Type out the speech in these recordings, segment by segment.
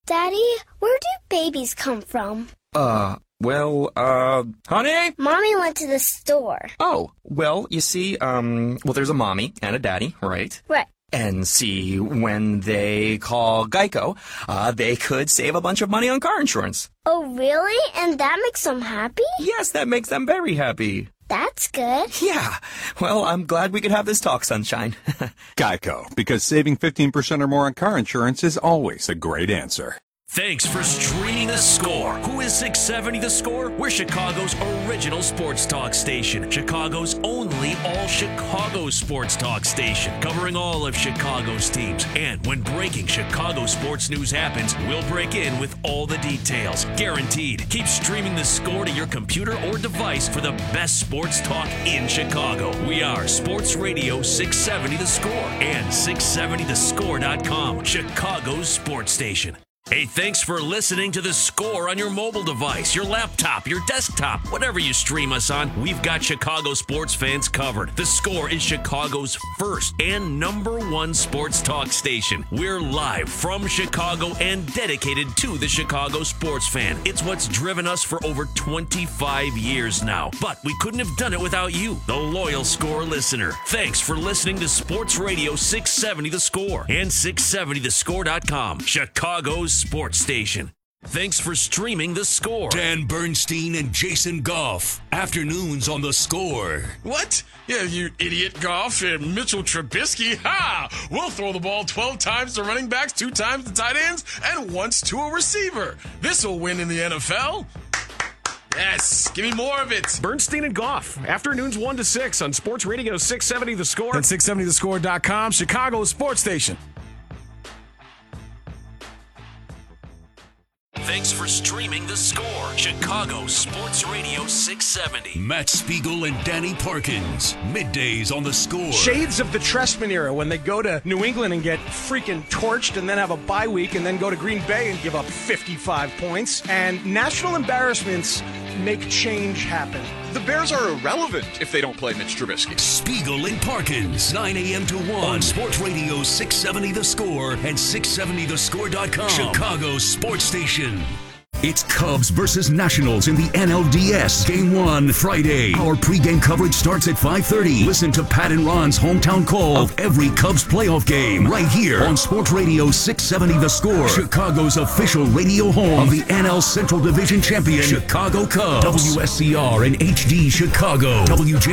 Daddy, where do babies come from? Honey? Mommy went to the store. Oh, well, you see, there's a mommy and a daddy, right? Right. And see, when they call Geico, they could save a bunch of money on car insurance. Oh, really? And that makes them happy? Yes, that makes them very happy. That's good. Yeah. Well, I'm glad we could have this talk, Sunshine. Geico, because saving 15% or more on car insurance is always a great answer. Thanks for streaming The Score. Who is 670 The Score? We're Chicago's original sports talk station. Chicago's only all-Chicago sports talk station. Covering all of Chicago's teams. And when breaking Chicago sports news happens, we'll break in with all the details. Guaranteed. Keep streaming The Score to your computer or device for the best sports talk in Chicago. We are Sports Radio 670 The Score and 670thescore.com. Chicago's sports station. Hey, thanks for listening to The Score on your mobile device, your laptop, your desktop, whatever you stream us on. We've got Chicago sports fans covered. The Score is Chicago's first and number one sports talk station. We're live from Chicago and dedicated to the Chicago sports fan. It's what's driven us for over 25 years now. But we couldn't have done it without you, the loyal Score listener. Thanks for listening to Sports Radio 670 The Score and 670thescore.com. Chicago's sports station. Thanks for streaming The Score. Dan Bernstein and Jason Goff. Afternoons on The Score. What? Yeah, you idiot, Goff and Mitchell Trubisky. Ha! We'll throw the ball 12 times to running backs, 2 times to tight ends, and once to a receiver. This'll win in the NFL. Yes, give me more of it. Bernstein and Goff. Afternoons 1 to 6 on Sports Radio 670 The Score. And 670thescore.com, Chicago's sports station. Thanks for streaming The Score. Chicago Sports Radio 670. Matt Spiegel and Danny Parkins. Middays on The Score. Shades of the Trestman era when they go to New England and get freaking torched and then have a bye week and then go to Green Bay and give up 55 points. And national embarrassments make change happen. The Bears are irrelevant if they don't play Mitch Trubisky. Spiegel and Parkins, 9 a.m. to 1 on Sports Radio 670 The Score and 670thescore.com. Chicago's sports station. It's Cubs versus Nationals in the NLDS. Game 1, Friday. Our pregame coverage starts at 5:30. Listen to Pat and Ron's hometown call of every Cubs playoff game right here on Sports Radio 670 The Score. Chicago's official radio home of the NL Central Division champion, Chicago Cubs. WSCR and HD Chicago.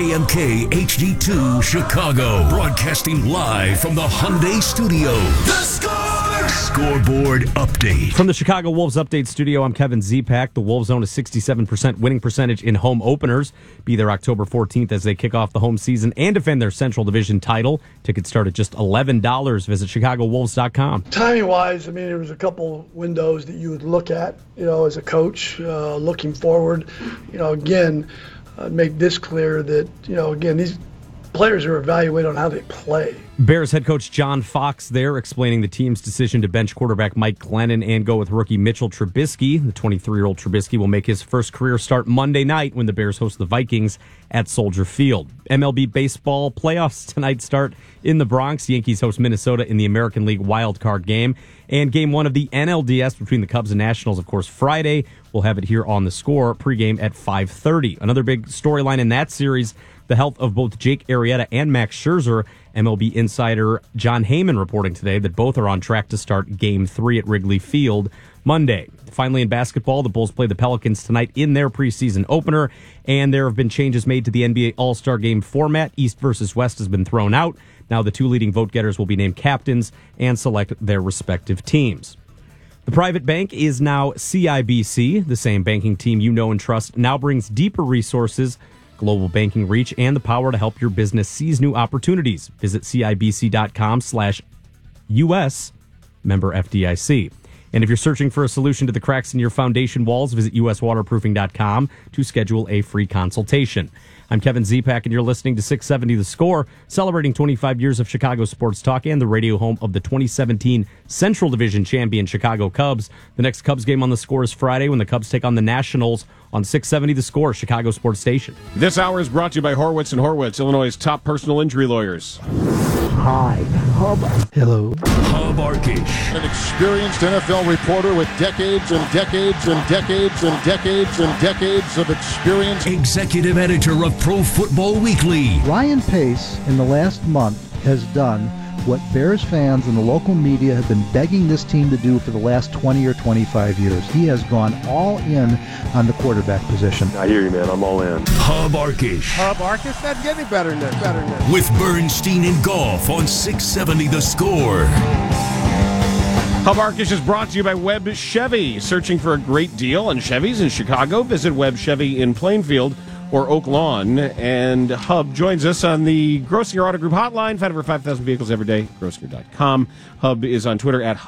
WJMK HD2 Chicago. Broadcasting live from the Hyundai Studios. The Score! Scoreboard update. From the Chicago Wolves Update Studio, I'm Kevin Zipak. The Wolves own a 67% winning percentage in home openers. Be there October 14th as they kick off the home season and defend their Central Division title. Tickets start at just $11. Visit ChicagoWolves.com. Timing-wise, there was a couple windows that you would look at, as a coach, looking forward. Again, make this clear that, these players are evaluated on how they play. Bears head coach John Fox there explaining the team's decision to bench quarterback Mike Glennon and go with rookie Mitchell Trubisky. The 23-year-old Trubisky will make his first career start Monday night when the Bears host the Vikings at Soldier Field. MLB baseball playoffs tonight start in the Bronx. Yankees host Minnesota in the American League wild card game. And game 1 of the NLDS between the Cubs and Nationals, of course, Friday. We'll have it here on The Score, pregame at 5:30. Another big storyline in that series, the health of both Jake Arrieta and Max Scherzer. MLB insider John Heyman reporting today that both are on track to start Game 3 at Wrigley Field Monday. Finally, in basketball, the Bulls play the Pelicans tonight in their preseason opener, and there have been changes made to the NBA All-Star Game format. East versus West has been thrown out. Now the 2 leading vote-getters will be named captains and select their respective teams. The private bank is now CIBC. The same banking team you know and trust now brings deeper resources, global banking reach, and the power to help your business seize new opportunities. Visit CIBC.com/US, member FDIC. And if you're searching for a solution to the cracks in your foundation walls, visit USWaterproofing.com to schedule a free consultation. I'm Kevin Zipak, and you're listening to 670 The Score, celebrating 25 years of Chicago sports talk and the radio home of the 2017 Central Division champion Chicago Cubs. The next Cubs game on The Score is Friday when the Cubs take on the Nationals on 670 The Score, Chicago sports station. This hour is brought to you by Horwitz & Horwitz, Illinois' top personal injury lawyers. Hi, Hub. Hello. Hub Arkish. An experienced NFL reporter with decades and decades and decades and decades and decades of experience. Executive editor of Pro Football Weekly. Ryan Pace, in the last month, has done what Bears fans and the local media have been begging this team to do for the last 20 or 25 years. He has gone all in on the quarterback position. I hear you, man. I'm all in. Hub Arkish. Hub Arkish? Doesn't get any better than this. With Bernstein and Golf on 670 The Score. Hub Arkish is brought to you by Webb Chevy. Searching for a great deal on Chevys in Chicago? Visit Webb Chevy in Plainfield or Oak Lawn. And Hub joins us on the Grosinger Auto Group hotline. Find over 5,000 vehicles every day. Grosinger.com. Hub is on Twitter at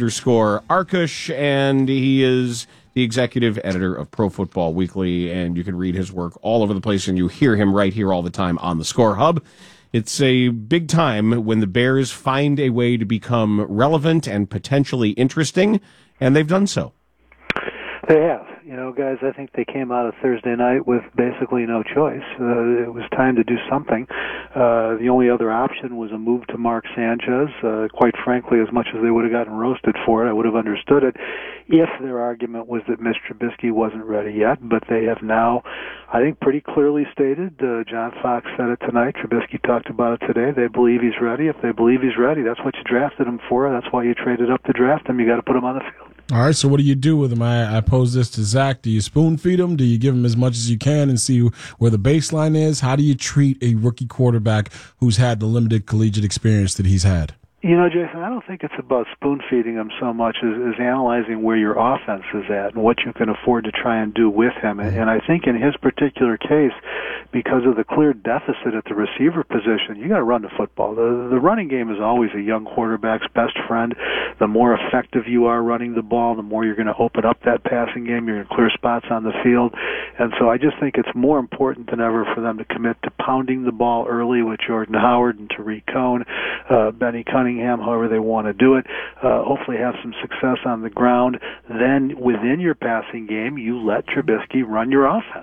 Hub_Arkush, and he is the executive editor of Pro Football Weekly, and you can read his work all over the place, and you hear him right here all the time on the Score. Hub, it's a big time when the Bears find a way to become relevant and potentially interesting, and they've done so. They have. You know, guys, I think they came out of Thursday night with basically no choice. It was time to do something. The only other option was a move to Mark Sanchez. Quite frankly, as much as they would have gotten roasted for it, I would have understood it if their argument was that Mitch Trubisky wasn't ready yet. But they have now, I think, pretty clearly stated. John Fox said it tonight. Trubisky talked about it today. They believe he's ready. If they believe he's ready, that's what you drafted him for. That's why you traded up to draft him. You got to put him on the field. All right, so what do you do with him? I pose this to Zach. Do you spoon feed him? Do you give him as much as you can and see where the baseline is? How do you treat a rookie quarterback who's had the limited collegiate experience that he's had? You know, Jason, I don't think it's about spoon-feeding him so much as analyzing where your offense is at and what you can afford to try and do with him. And I think in his particular case, because of the clear deficit at the receiver position, you got to run the football. The running game is always a young quarterback's best friend. The more effective you are running the ball, the more you're going to open up that passing game. You're going to clear spots on the field. And so I just think it's more important than ever for them to commit to pounding the ball early with Jordan Howard and Tariq Cohen, Benny Cunningham, however they want to do it. Hopefully have some success on the ground. Then within your passing game, you let Trubisky run your offense.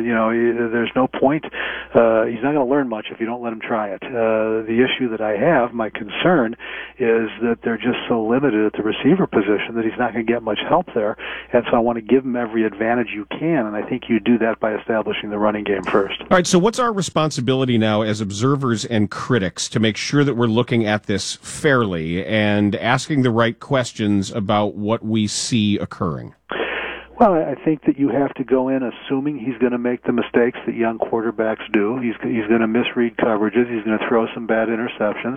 There's no point. He's not going to learn much if you don't let him try it. The issue that I have, my concern, is that they're just so limited at the receiver position that he's not going to get much help there. And so I want to give him every advantage you can, and I think you do that by establishing the running game first. All right, so what's our responsibility now as observers and critics to make sure that we're looking at this fairly and asking the right questions about what we see occurring? Well, I think that you have to go in assuming he's going to make the mistakes that young quarterbacks do. He's going to misread coverages. He's going to throw some bad interceptions.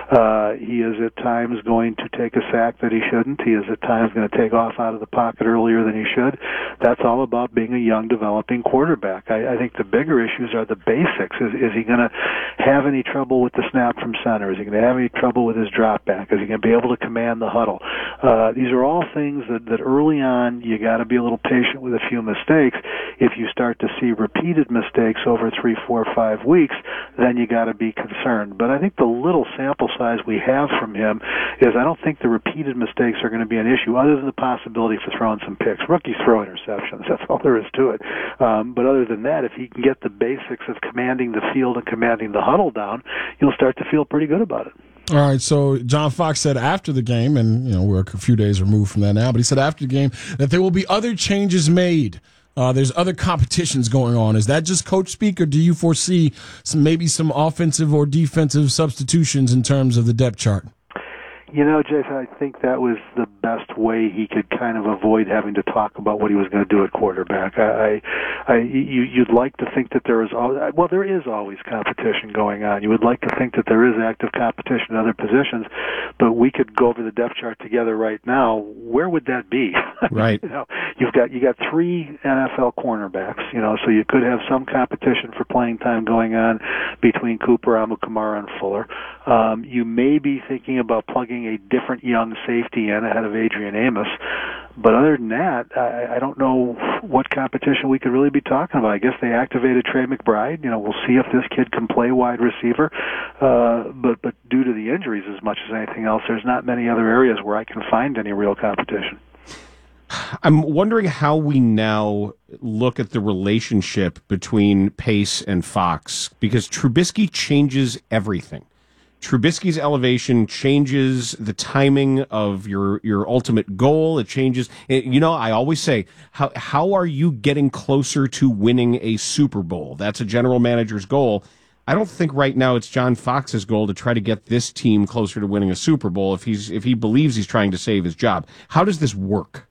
He is at times going to take a sack that he shouldn't. He is at times going to take off out of the pocket earlier than he should. That's all about being a young, developing quarterback. I think the bigger issues are the basics. Is he going to have any trouble with the snap from center? Is he going to have any trouble with his drop back? Is he going to be able to command the huddle? These are all things that early on you got to be a little patient with a few mistakes. If you start to see repeated mistakes over 3, 4, 5 weeks, then you got to be concerned. But I think the little sample size we have from him is I don't think the repeated mistakes are going to be an issue, other than the possibility for throwing some picks. Rookies throw interceptions. That's all there is to it. But other than that, if he can get the basics of commanding the field and commanding the huddle down, you'll start to feel pretty good about it. All right, so John Fox said after the game, and we're a few days removed from that now, but he said after the game that there will be other changes made. There's other competitions going on. Is that just coach speak, or do you foresee maybe some offensive or defensive substitutions in terms of the depth chart? You know, Jason, I think that was the best way he could kind of avoid having to talk about what he was going to do at quarterback. You'd like to think that there is always competition going on. You would like to think that there is active competition in other positions, but we could go over the depth chart together right now. Where would that be? Right. You got 3 NFL cornerbacks. So you could have some competition for playing time going on between Cooper, Amukamara, and Fuller. You may be thinking about plugging a different young safety in ahead of Adrian Amos. But other than that, I don't know what competition we could really be talking about. I guess they activated Trey McBride. We'll see if this kid can play wide receiver. But due to the injuries as much as anything else, there's not many other areas where I can find any real competition. I'm wondering how we now look at the relationship between Pace and Fox, because Trubisky changes everything. Trubisky's elevation changes the timing of your ultimate goal. It changes. I always say, how are you getting closer to winning a Super Bowl? That's a general manager's goal. I don't think right now it's John Fox's goal to try to get this team closer to winning a Super Bowl if he believes he's trying to save his job. How does this work?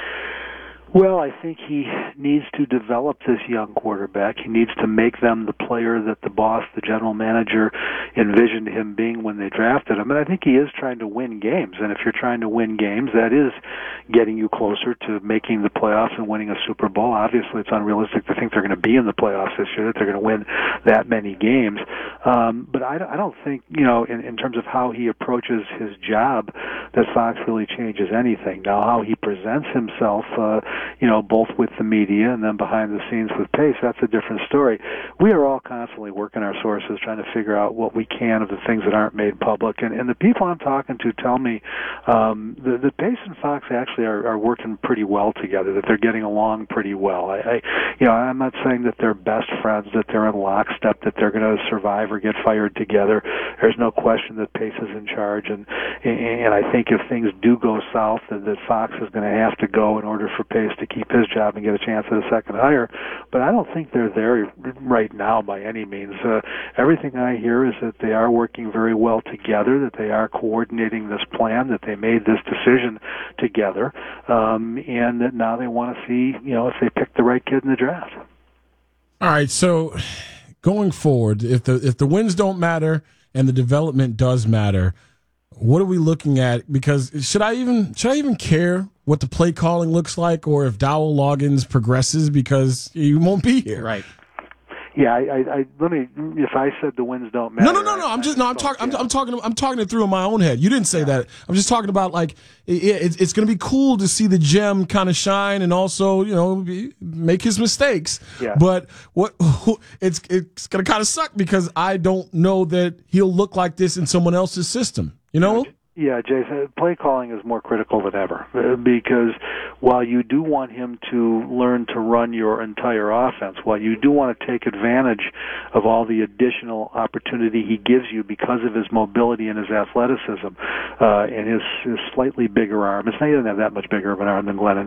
Well, I think he needs to develop this young quarterback. He needs to make them the player that the boss, the general manager, envisioned him being when they drafted him. And I think he is trying to win games. And if you're trying to win games, that is getting you closer to making the playoffs and winning a Super Bowl. Obviously, it's unrealistic to think they're going to be in the playoffs this year, that they're going to win that many games. But I don't think, in terms of how he approaches his job, that Fox really changes anything. Now, how he presents himself, both with the media and then behind the scenes with Pace, that's a different story. We are all constantly working our sources, trying to figure out what we can of the things that aren't made public. And the people I'm talking to tell me that Pace and Fox actually are working pretty well together, that they're getting along pretty well. I'm not saying that they're best friends, that they're in lockstep, that they're going to survive or get fired together. There's no question that Pace is in charge, and I think if things do go south, that Fox is going to have to go in order for Pace to keep his job and get a chance at a second hire. But I don't think they're there right now by any means. Everything I hear is that they are working very well together, that they are coordinating this plan, that they made this decision together, and that now they want to see, if they pick the right kid in the draft. All right, so going forward, if the wins don't matter and the development does matter, what are we looking at? Because should I even care what the play calling looks like, or if Dowell Loggins progresses, because he won't be here? Right. Yeah, if I said the wins don't matter. No. I'm talking it through in my own head. You didn't say that. I'm just talking about, like, it's going to be cool to see the gem kind of shine and also, make his mistakes. Yeah. But it's going to kind of suck because I don't know that he'll look like this in someone else's system. Yeah, Jason, play calling is more critical than ever, because while you do want him to learn to run your entire offense, while you do want to take advantage of all the additional opportunity he gives you because of his mobility and his athleticism, and his slightly bigger arm. He doesn't have that much bigger of an arm than Glennon.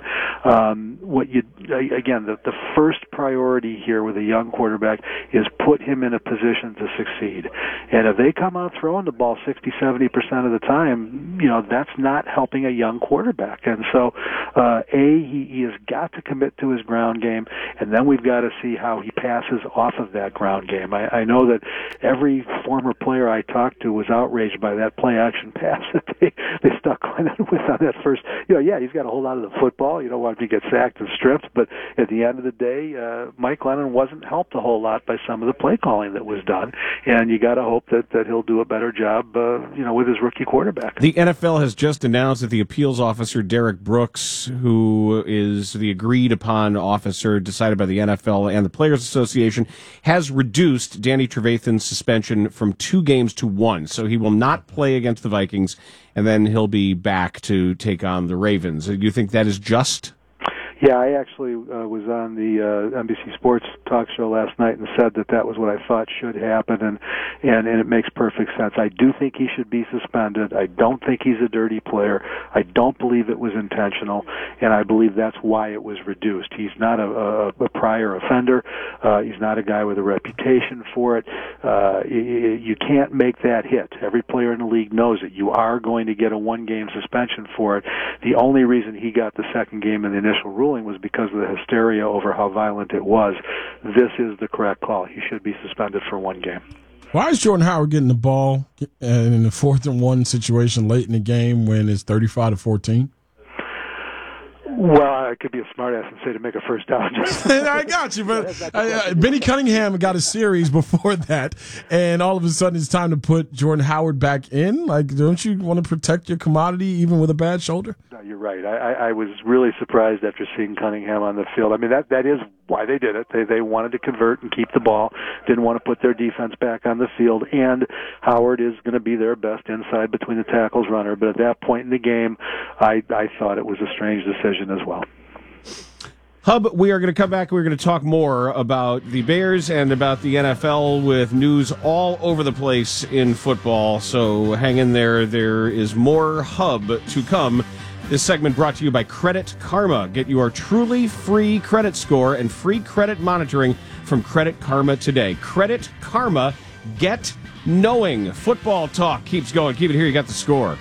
The first priority here with a young quarterback is put him in a position to succeed. And if they come out throwing the ball 60-70% of the time, that's not helping a young quarterback. And so, he has got to commit to his ground game, and then we've got to see how he passes off of that ground game. I know that every former player I talked to was outraged by that play-action pass that they stuck Glennon with on that first. He's got to hold on to the football. You don't want him to get sacked and stripped, but at the end of the day, Mike Glennon wasn't helped a whole lot by some of the play calling that was done, and you got to hope that he'll do a better job, with his rookie quarterback. The NFL has just announced that the appeals officer, Derek Brooks, who is the agreed-upon officer decided by the NFL and the Players Association, has reduced Danny Trevathan's suspension from 2 games to 1. So he will not play against the Vikings, and then he'll be back to take on the Ravens. Do you think that is just? Yeah, I actually was on the NBC Sports talk show last night and said that was what I thought should happen, and it makes perfect sense. I do think he should be suspended. I don't think he's a dirty player. I don't believe it was intentional, and I believe that's why it was reduced. He's not a prior offender. He's not a guy with a reputation for it. You can't make that hit. Every player in the league knows it. You are going to get a 1-game suspension for it. The only reason he got the second game in the initial ruling was because of the hysteria over how violent it was. This is the correct call. He should be suspended for 1 game. Why is Jordan Howard getting the ball in the 4th and 1 situation late in the game when it's 35-14? Well, I could be a smartass and say to make a first down. I got you, but Benny Cunningham got a series before that, and all of a sudden it's time to put Jordan Howard back in. Like, don't you want to protect your commodity even with a bad shoulder? No, you're right. I was really surprised after seeing Cunningham on the field. I mean, that is why they did it. They wanted to convert and keep the ball, didn't want to put their defense back on the field, and Howard is going to be their best inside between the tackles runner. But at that point in the game, I thought it was a strange decision as well. Hub, we are going to come back. We're going to talk more about the Bears and about the NFL with news all over the place in football. So hang in there. There is more Hub to come. This segment brought to you by Credit Karma. Get your truly free credit score and free credit monitoring from Credit Karma today. Credit Karma. Get knowing. Football talk keeps going. Keep it here. You got the score.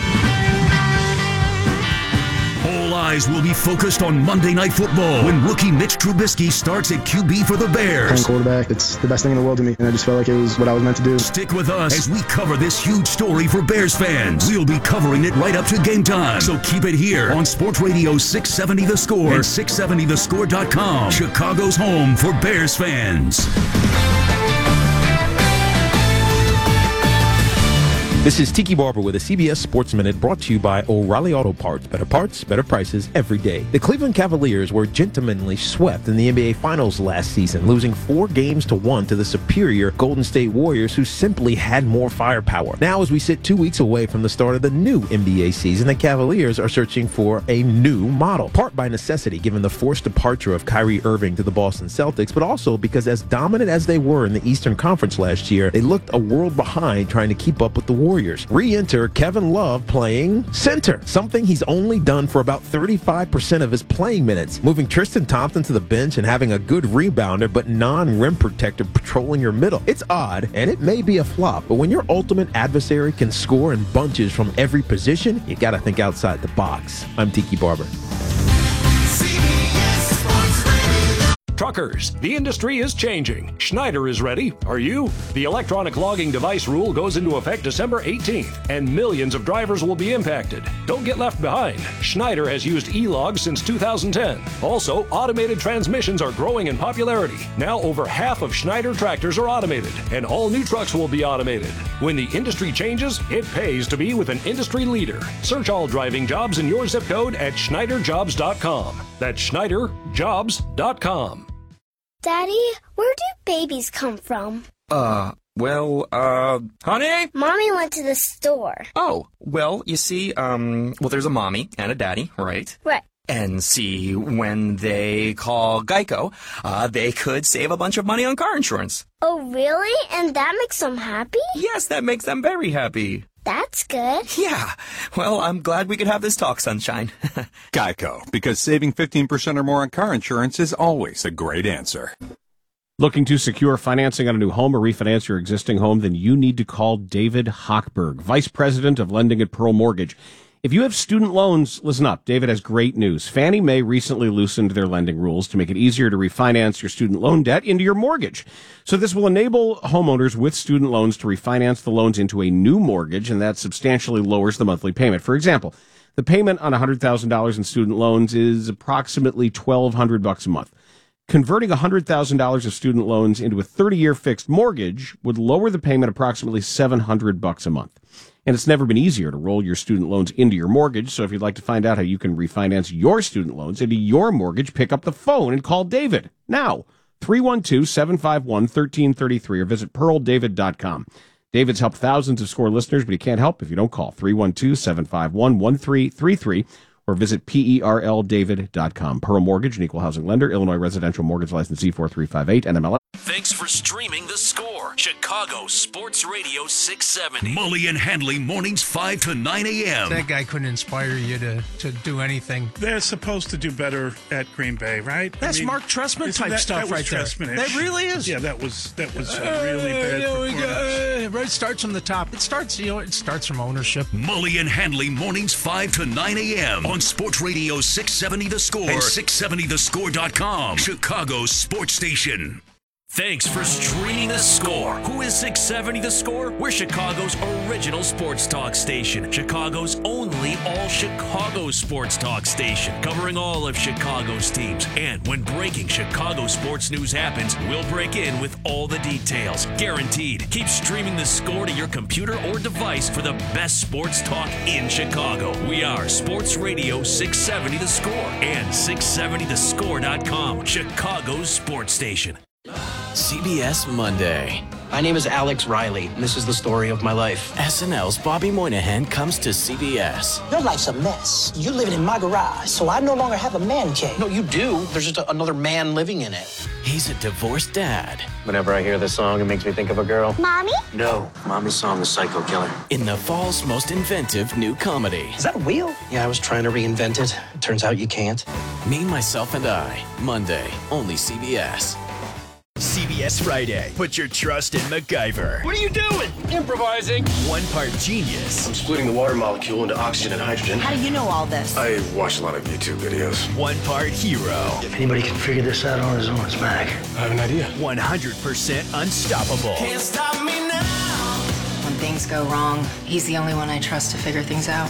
All eyes will be focused on Monday Night Football when rookie Mitch Trubisky starts at QB for the Bears. Playing quarterback, it's the best thing in the world to me, and I just felt like it was what I was meant to do. Stick with us as we cover this huge story for Bears fans. We'll be covering it right up to game time, so keep it here on Sports Radio 670 The Score and 670thescore.com, Chicago's home for Bears fans. This is Tiki Barber with a CBS Sports Minute brought to you by O'Reilly Auto Parts. Better parts, better prices every day. The Cleveland Cavaliers were gentlemanly swept in the NBA Finals last season, losing 4-1 to the superior Golden State Warriors, who simply had more firepower. Now, as we sit 2 weeks away from the start of the new NBA season, the Cavaliers are searching for a new model, part by necessity given the forced departure of Kyrie Irving to the Boston Celtics, but also because as dominant as they were in the Eastern Conference last year, they looked a world behind trying to keep up with the Warriors. Re-enter Kevin Love playing center, something he's only done for about 35% of his playing minutes, moving Tristan Thompson to the bench and having a good rebounder but non-rim protector patrolling your middle. It's odd, and it may be a flop, but when your ultimate adversary can score in bunches from every position, you gotta think outside the box. I'm Tiki Barber. Truckers, the industry is changing. Schneider is ready. Are you? The electronic logging device rule goes into effect December 18th, and millions of drivers will be impacted. Don't get left behind. Schneider has used e-logs since 2010. Also, automated transmissions are growing in popularity. Now over half of Schneider tractors are automated, and all new trucks will be automated. When the industry changes, it pays to be with an industry leader. Search all driving jobs in your zip code at SchneiderJobs.com. That's SchneiderJobs.com. Daddy, where do babies come from? Honey? Mommy went to the store. Oh, well, you see, there's a mommy and a daddy, right? Right. And see, when they call Geico, they could save a bunch of money on car insurance. Oh, really? And that makes them happy? Yes, that makes them very happy. That's good. Yeah. Well, I'm glad we could have this talk, Sunshine. Geico, because saving 15% or more on car insurance is always a great answer. Looking to secure financing on a new home or refinance your existing home? Then you need to call David Hochberg, Vice President of Lending at Pearl Mortgage. If you have student loans, listen up. David has great news. Fannie Mae recently loosened their lending rules to make it easier to refinance your student loan debt into your mortgage. So this will enable homeowners with student loans to refinance the loans into a new mortgage, and that substantially lowers the monthly payment. For example, the payment on $100,000 in student loans is approximately $1,200 a month. Converting $100,000 of student loans into a 30-year fixed mortgage would lower the payment approximately $700 a month. And it's never been easier to roll your student loans into your mortgage. So if you'd like to find out how you can refinance your student loans into your mortgage, pick up the phone and call David now. 312-751-1333 or visit pearldavid.com. David's helped thousands of SCORE listeners, but he can't help if you don't call. 312-751-1333 or visit PERLDavid.com. Pearl Mortgage, an equal housing lender, Illinois residential mortgage license C4358, NMLS. Thanks for streaming The Score, Chicago Sports Radio 670. Mully and Handley, mornings 5 to 9 a.m. That guy couldn't inspire you to do anything. They're supposed to do better at Green Bay, right? That's Mark Trestman type stuff right there. That really is. Yeah, that was a really bad performance. Right, starts from the top. It starts from ownership. Mully and Handley, mornings 5 to 9 a.m. on Sports Radio 670 The Score and 670thescore.com, Chicago's sports station. Thanks for streaming The Score. Who is 670 The Score? We're Chicago's original sports talk station. Chicago's only all-Chicago sports talk station. Covering all of Chicago's teams. And when breaking Chicago sports news happens, we'll break in with all the details. Guaranteed. Keep streaming The Score to your computer or device for the best sports talk in Chicago. We are Sports Radio 670 The Score and 670thescore.com, Chicago's sports station. CBS Monday. My name is Alex Riley, and this is the story of my life. SNL's Bobby Moynihan comes to CBS. Your life's a mess. You're living in my garage, so I no longer have a man cave. No, you do. There's just another man living in it. He's a divorced dad. Whenever I hear this song, it makes me think of a girl. Mommy? No, Mommy's song is Psycho Killer. In the fall's most inventive new comedy. Is that a wheel? Yeah, I was trying to reinvent it. It turns out you can't. Me, Myself, and I. Monday, only CBS. CBS Friday. Put your trust in MacGyver. What are you doing? Improvising. One part genius. I'm splitting the water molecule into oxygen and hydrogen. How do you know all this? I watch a lot of YouTube videos. One part hero. If anybody can figure this out on his own, it's Mac. I have an idea. 100% unstoppable. Can't stop me now. When things go wrong, he's the only one I trust to figure things out.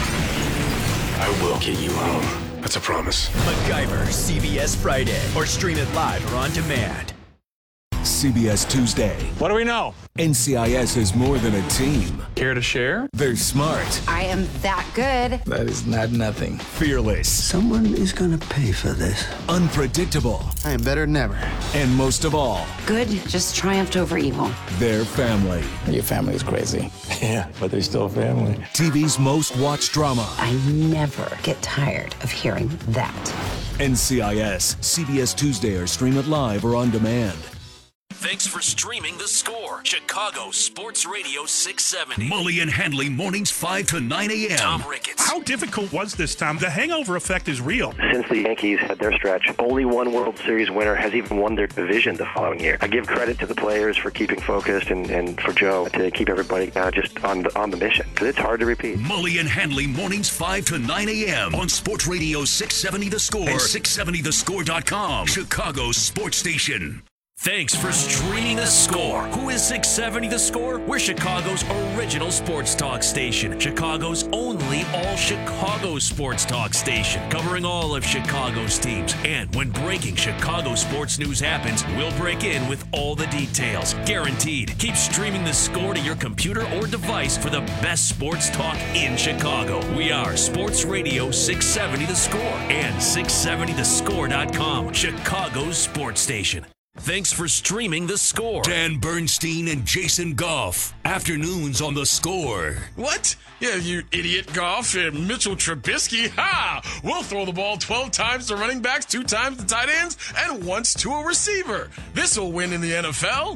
I will get you home. That's a promise. MacGyver, CBS Friday. Or stream it live or on demand. CBS Tuesday. What do we know? NCIS is more than a team. Care to share? They're smart. I am that good. That is not nothing. Fearless. Someone is gonna pay for this. Unpredictable. I am better than ever. And most of all, Good just triumphed over evil. their family. Your family is crazy. Yeah, but they're still family. TV's most watched drama. I never get tired of hearing that. NCIS. CBS Tuesday or stream it live or on demand. Thanks for streaming The Score. Chicago Sports Radio 670. Mully and Handley mornings 5 to 9 a.m. Tom Ricketts. How difficult was this, Tom? The hangover effect is real. Since the Yankees had their stretch, only one World Series winner has even won their division the following year. I give credit to the players for keeping focused and for Joe to keep everybody just on the mission, because it's hard to repeat. Mully and Handley mornings 5 to 9 a.m. on Sports Radio 670 The Score and 670thescore.com. Chicago's sports station. Thanks for streaming The Score. Who is 670 The Score? We're Chicago's original sports talk station. Chicago's only all-Chicago sports talk station. Covering all of Chicago's teams. And when breaking Chicago sports news happens, we'll break in with all the details. Guaranteed. Keep streaming The Score to your computer or device for the best sports talk in Chicago. We are Sports Radio 670 The Score and 670thescore.com. Chicago's sports station. Thanks for streaming The Score. Dan Bernstein and Jason Goff. Afternoons on The Score. What? Yeah, you idiot, Goff and Mitchell Trubisky. Ha! We'll throw the ball 12 times to running backs, 2 times to tight ends, and once to a receiver. This'll win in the NFL.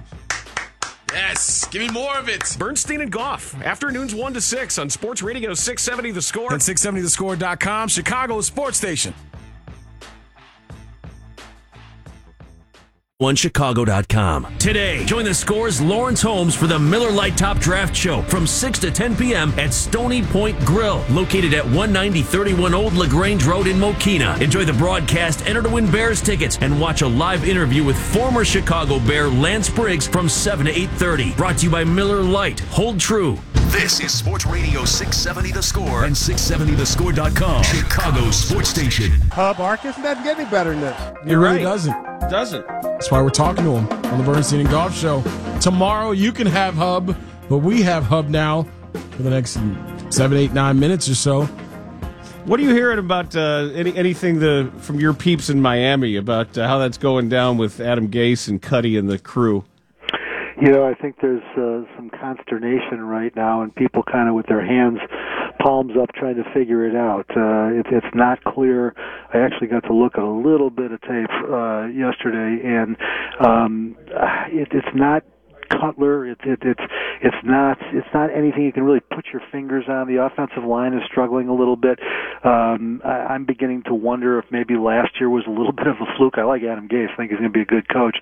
Yes, give me more of it. Bernstein and Goff, afternoons 1 to 6 on Sports Radio 670 The Score. And 670thescore.com, Chicago's sports station. OneChicago.com. Today, join The Score's Lawrence Holmes for the Miller Lite Top Draft Show from 6 to 10 p.m. at Stony Point Grill, located at 19031 Old LaGrange Road in Mokina. Enjoy the broadcast, enter to win Bears tickets, and watch a live interview with former Chicago Bear Lance Briggs from 7 to 8:30. Brought to you by Miller Lite. Hold true. This is Sports Radio 670 The Score and 670thescore.com. Chicago's sports station. Hub Arcus doesn't get any better than this. It really doesn't. That's why we're talking to him on the Bernstein and Golf Show. Tomorrow you can have Hub, but we have Hub now for the next 7, 8, 9 minutes or so. What are you hearing about anything from your peeps in Miami about how that's going down with Adam Gase and Cuddy and the crew? You know, I think there's some consternation right now, and people kind of with their hands palms up trying to figure it out. It's not clear. I actually got to look at a little bit of tape yesterday, and it's not Cutler. It's not anything you can really put your fingers on. The offensive line is struggling a little bit. I'm beginning to wonder if maybe last year was a little bit of a fluke. I like Adam Gase. I think he's going to be a good coach.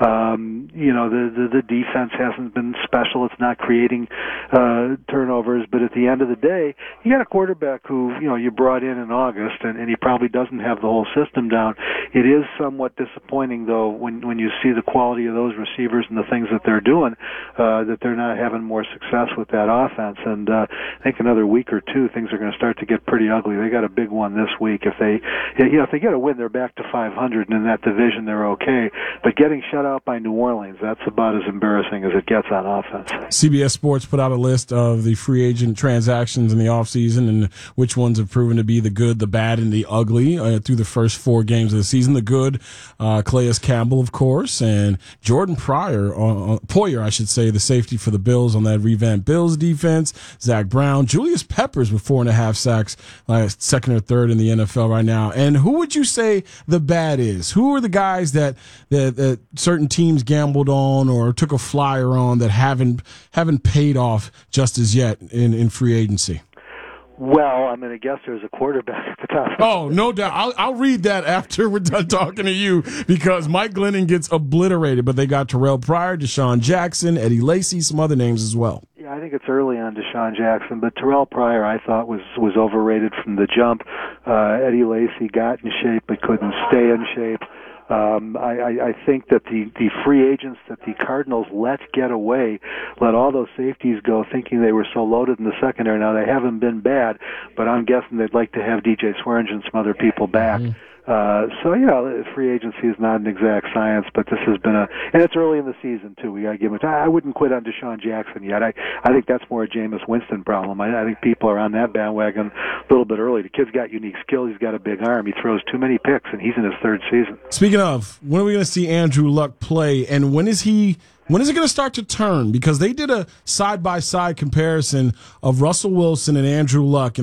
The defense hasn't been special. It's not creating turnovers. But at the end of the day, you got a quarterback who you brought in August, and he probably doesn't have the whole system down. It is somewhat disappointing, though, when you see the quality of those receivers and the things that they're doing, that they're not having more success with that offense. And I think another week or two, things are going to start to get pretty ugly. They got a big one this week. If they get a win, they're back to 500, and in that division, they're okay. But getting shut out by New Orleans, that's about as embarrassing as it gets on offense. CBS Sports put out a list of the free agent transactions in the offseason and which ones have proven to be the good, the bad, and the ugly through the first 4 games of the season. The good, Calais Campbell, of course, and Jordan Poyer Hoyer, I should say, the safety for the Bills on that revamped Bills defense. Zach Brown, Julius Peppers with 4.5 sacks, second or third in the NFL right now. And who would you say the bad is? Who are the guys that certain teams gambled on or took a flyer on that haven't paid off just as yet in free agency? Well, I'm going to guess there's a quarterback at the top. Oh, no doubt. I'll read that after we're done talking to you, because Mike Glennon gets obliterated, but they got Terrell Pryor, Deshaun Jackson, Eddie Lacy, some other names as well. Yeah, I think it's early on Deshaun Jackson, but Terrell Pryor I thought was overrated from the jump. Eddie Lacy got in shape but couldn't stay in shape. I think that the free agents that the Cardinals let get away, let all those safeties go thinking they were so loaded in the secondary. Now, they haven't been bad, but I'm guessing they'd like to have DJ Swearinger and some other people back. Free agency is not an exact science, but this has been and it's early in the season, too. We got to give it. I wouldn't quit on Deshaun Jackson yet. I think that's more a Jameis Winston problem. I think people are on that bandwagon a little bit early. The kid's got unique skill. He's got a big arm. He throws too many picks, and he's in his third season. Speaking of, when are we going to see Andrew Luck play, and when is it going to start to turn? Because they did a side-by-side comparison of Russell Wilson and Andrew Luck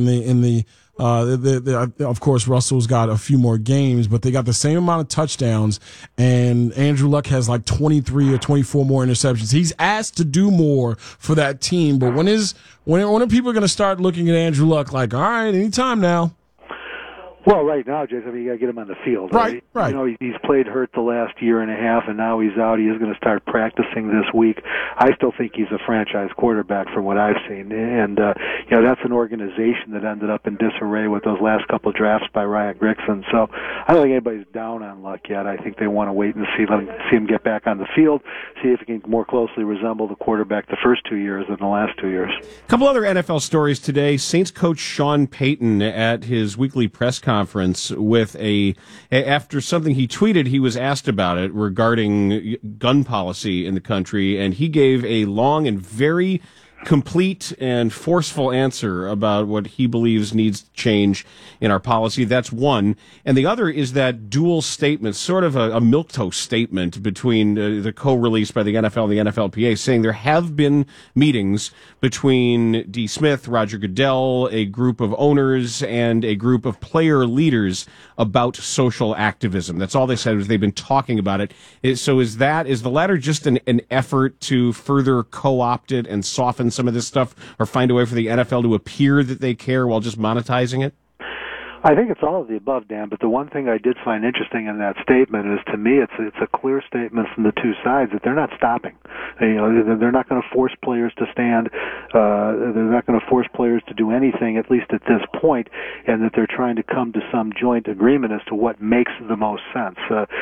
of course, Russell's got a few more games, but they got the same amount of touchdowns, and Andrew Luck has like 23 or 24 more interceptions. He's asked to do more for that team, but when are people going to start looking at Andrew Luck like, all right, anytime now? Well, right now, Jason, you got to get him on the field. Right. You know, he's played hurt the last year and a half, and now he's out. He is going to start practicing this week. I still think he's a franchise quarterback from what I've seen. And, that's an organization that ended up in disarray with those last couple of drafts by Ryan Grigson. So I don't think anybody's down on Luck yet. I think they want to wait and see him get back on the field, see if he can more closely resemble the quarterback the first 2 years than the last 2 years. A couple other NFL stories today. Saints coach Sean Payton at his weekly press conference with after something he tweeted, he was asked about it regarding gun policy in the country, and he gave a long and very complete and forceful answer about what he believes needs to change in our policy. That's one. And the other is that dual statement, sort of a milquetoast statement between the co-release by the NFL and the NFLPA, saying there have been meetings between D. Smith, Roger Goodell, a group of owners, and a group of player leaders about social activism. That's all they said, was they've been talking about it. So is the latter just an effort to further co-opt it and soften some of this stuff, or find a way for the NFL to appear that they care while just monetizing it? I think it's all of the above, Dan, but the one thing I did find interesting in that statement is, to me, it's a clear statement from the two sides that they're not stopping. They're not going to force players to stand. They're not going to force players to do anything, at least at this point, and that they're trying to come to some joint agreement as to what makes the most sense.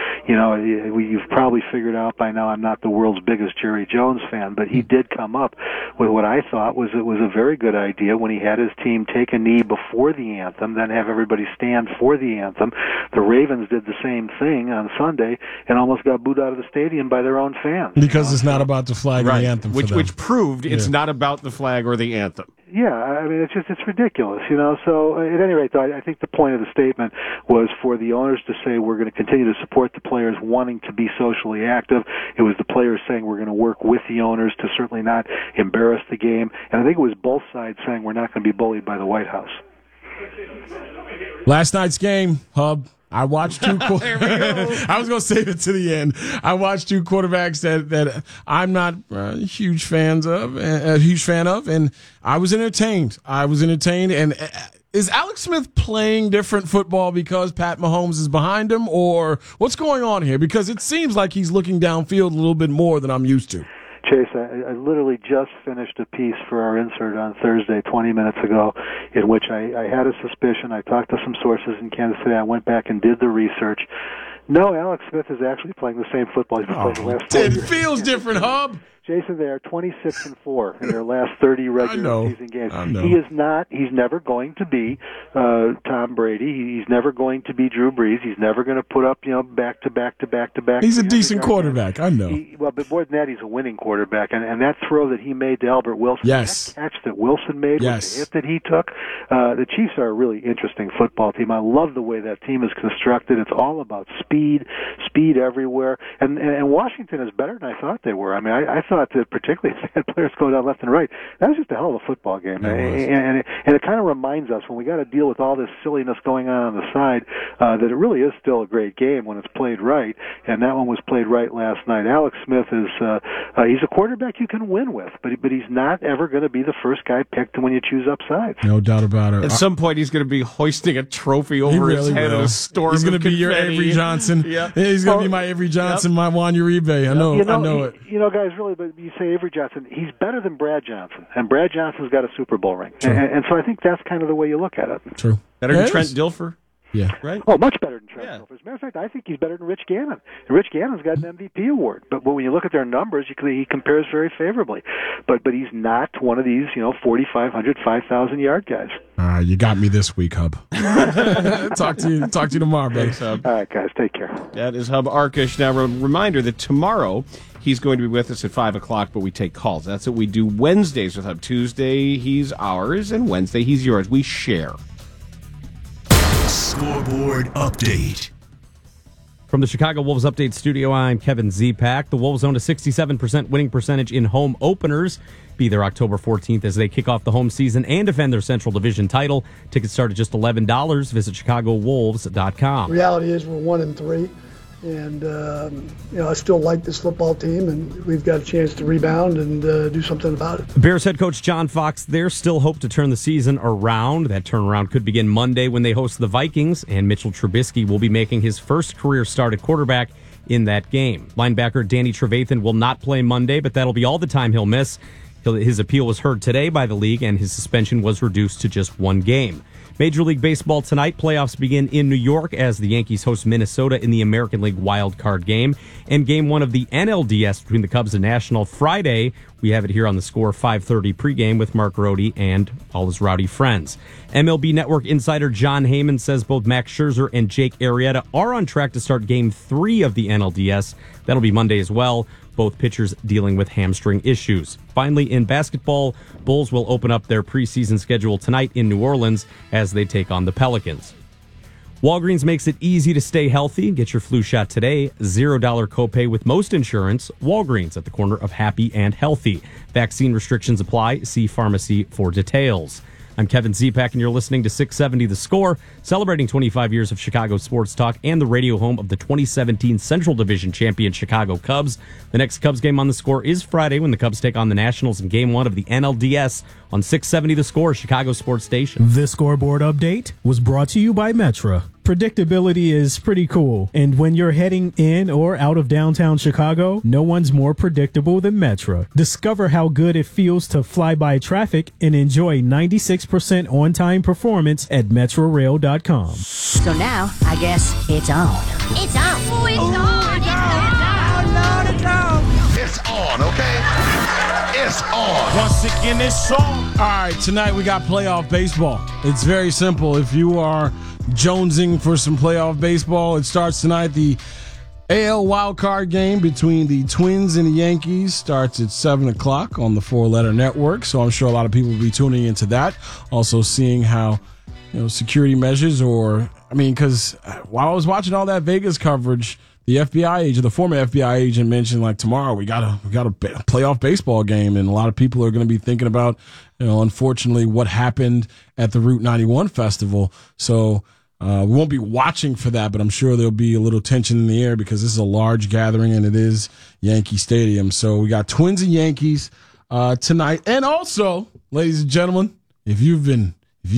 You've probably figured out by now I'm not the world's biggest Jerry Jones fan, but he did come up with what I thought was a very good idea when he had his team take a knee before the anthem, then have everybody stand for the anthem. The Ravens did the same thing on Sunday and almost got booed out of the stadium by their own fans. Because it's not about the flag or the anthem. Which proved it's not about the flag or the anthem. Yeah, I mean, it's ridiculous, So at any rate, though, I think the point of the statement was for the owners to say we're going to continue to support the players wanting to be socially active. It was the players saying we're going to work with the owners to certainly not embarrass the game. And I think it was both sides saying we're not going to be bullied by the White House. Last night's game, Hub. I watched two. I was going to save it to the end. I watched two quarterbacks that I'm not a huge fan of, and I was entertained. And is Alex Smith playing different football because Pat Mahomes is behind him, or what's going on here? Because it seems like he's looking downfield a little bit more than I'm used to. Chase, I literally just finished a piece for our insert on Thursday, 20 minutes ago, in which I had a suspicion. I talked to some sources in Kansas City. I went back and did the research. No, Alex Smith is actually playing the same football he's been playing the last 4 years. It feels different, Hub. Jason, they are 26-4 in their last 30 regular season games. He is not. He's never going to be Tom Brady. He's never going to be Drew Brees. He's never going to put up back to back. He's a decent quarterback. I know. But more than that, he's a winning quarterback. And that throw that he made to Albert Wilson, that catch that Wilson made, with the hit that he took. The Chiefs are a really interesting football team. I love the way that team is constructed. It's all about speed everywhere. And Washington is better than I thought they were. I mean, I thought thought that particularly if they had players going down left and right, that was just a hell of a football game. And it kind of reminds us, when we got to deal with all this silliness going on the side, that it really is still a great game when it's played right, and that one was played right last night. Alex Smith is he's a quarterback you can win with, but he's not ever going to be the first guy picked when you choose upside. No doubt about it. At some point, he's going to be hoisting a trophy over his head in a storm. He's going to be your Avery Johnson. Yep. He's going to be my Avery Johnson, my Juan Uribe. I know it. You know, guys, really, but you say Avery Johnson, he's better than Brad Johnson, and Brad Johnson's got a Super Bowl ring. And so I think that's kind of the way you look at it. True. Better than Trent Dilfer? Yeah. Right? Oh, much better than Trent Dilfer. As a matter of fact, I think he's better than Rich Gannon. And Rich Gannon's got an MVP award. But when you look at their numbers, he compares very favorably. But he's not one of these, 4,500, 5,000-yard guys. You got me this week, Hub. Talk to you tomorrow, buddy. Thanks, Hub. All right, guys, take care. That is Hub Arkush. Now, a reminder that tomorrow he's going to be with us at 5 o'clock, but we take calls. That's what we do Wednesdays with Hub. Tuesday, he's ours, and Wednesday, he's yours. We share. Scoreboard update. From the Chicago Wolves Update Studio, I'm Kevin Zipak. The Wolves own a 67% winning percentage in home openers. Be there October 14th as they kick off the home season and defend their Central Division title. Tickets start at just $11. Visit ChicagoWolves.com. Reality is we're 1-3. And, I still like this football team, and we've got a chance to rebound and do something about it. Bears head coach John Fox, they still hope to turn the season around. That turnaround could begin Monday when they host the Vikings, and Mitchell Trubisky will be making his first career start at quarterback in that game. Linebacker Danny Trevathan will not play Monday, but that'll be all the time he'll miss. His appeal was heard today by the league, and his suspension was reduced to just one game. Major League Baseball tonight. Playoffs begin in New York as the Yankees host Minnesota in the American League wild card game. And game one of the NLDS between the Cubs and National Friday. We have it here on the Score 5:30 pregame with Mark Rohde and all his rowdy friends. MLB Network insider John Heyman says both Max Scherzer and Jake Arrieta are on track to start game 3 of the NLDS. That'll be Monday as well. Both pitchers dealing with hamstring issues. Finally, in basketball, Bulls will open up their preseason schedule tonight in New Orleans as they take on the Pelicans. Walgreens makes it easy to stay healthy. Get your flu shot today. $0 copay with most insurance. Walgreens at the corner of happy and healthy. Vaccine restrictions apply. See pharmacy for details. I'm Kevin Zipak, and you're listening to 670 The Score, celebrating 25 years of Chicago sports talk and the radio home of the 2017 Central Division champion Chicago Cubs. The next Cubs game on The Score is Friday when the Cubs take on the Nationals in Game 1 of the NLDS on 670 The Score, Chicago Sports Station. This scoreboard update was brought to you by Metra. Predictability is pretty cool, and when you're heading in or out of downtown Chicago, no one's more predictable than Metra. Discover how good it feels to fly by traffic and enjoy 96% on-time performance at metrorail.com. So now, I guess it's on. It's on. Oh, it's on. It's on. It's on, okay? It's on. Once again, it's on. All right, tonight we got playoff baseball. It's very simple. If you are jonesing for some playoff baseball, it starts tonight. The AL wildcard game between the Twins and the Yankees starts at 7 o'clock on the 4-letter network. So I'm sure a lot of people will be tuning into that. Also seeing how, security measures because while I was watching all that Vegas coverage, the FBI agent, the former FBI agent mentioned tomorrow we got a playoff baseball game, and a lot of people are going to be thinking about, unfortunately what happened at the Route 91 festival. So we won't be watching for that, but I'm sure there'll be a little tension in the air because this is a large gathering and it is Yankee Stadium. So we got Twins and Yankees tonight. And also, ladies and gentlemen, if you've been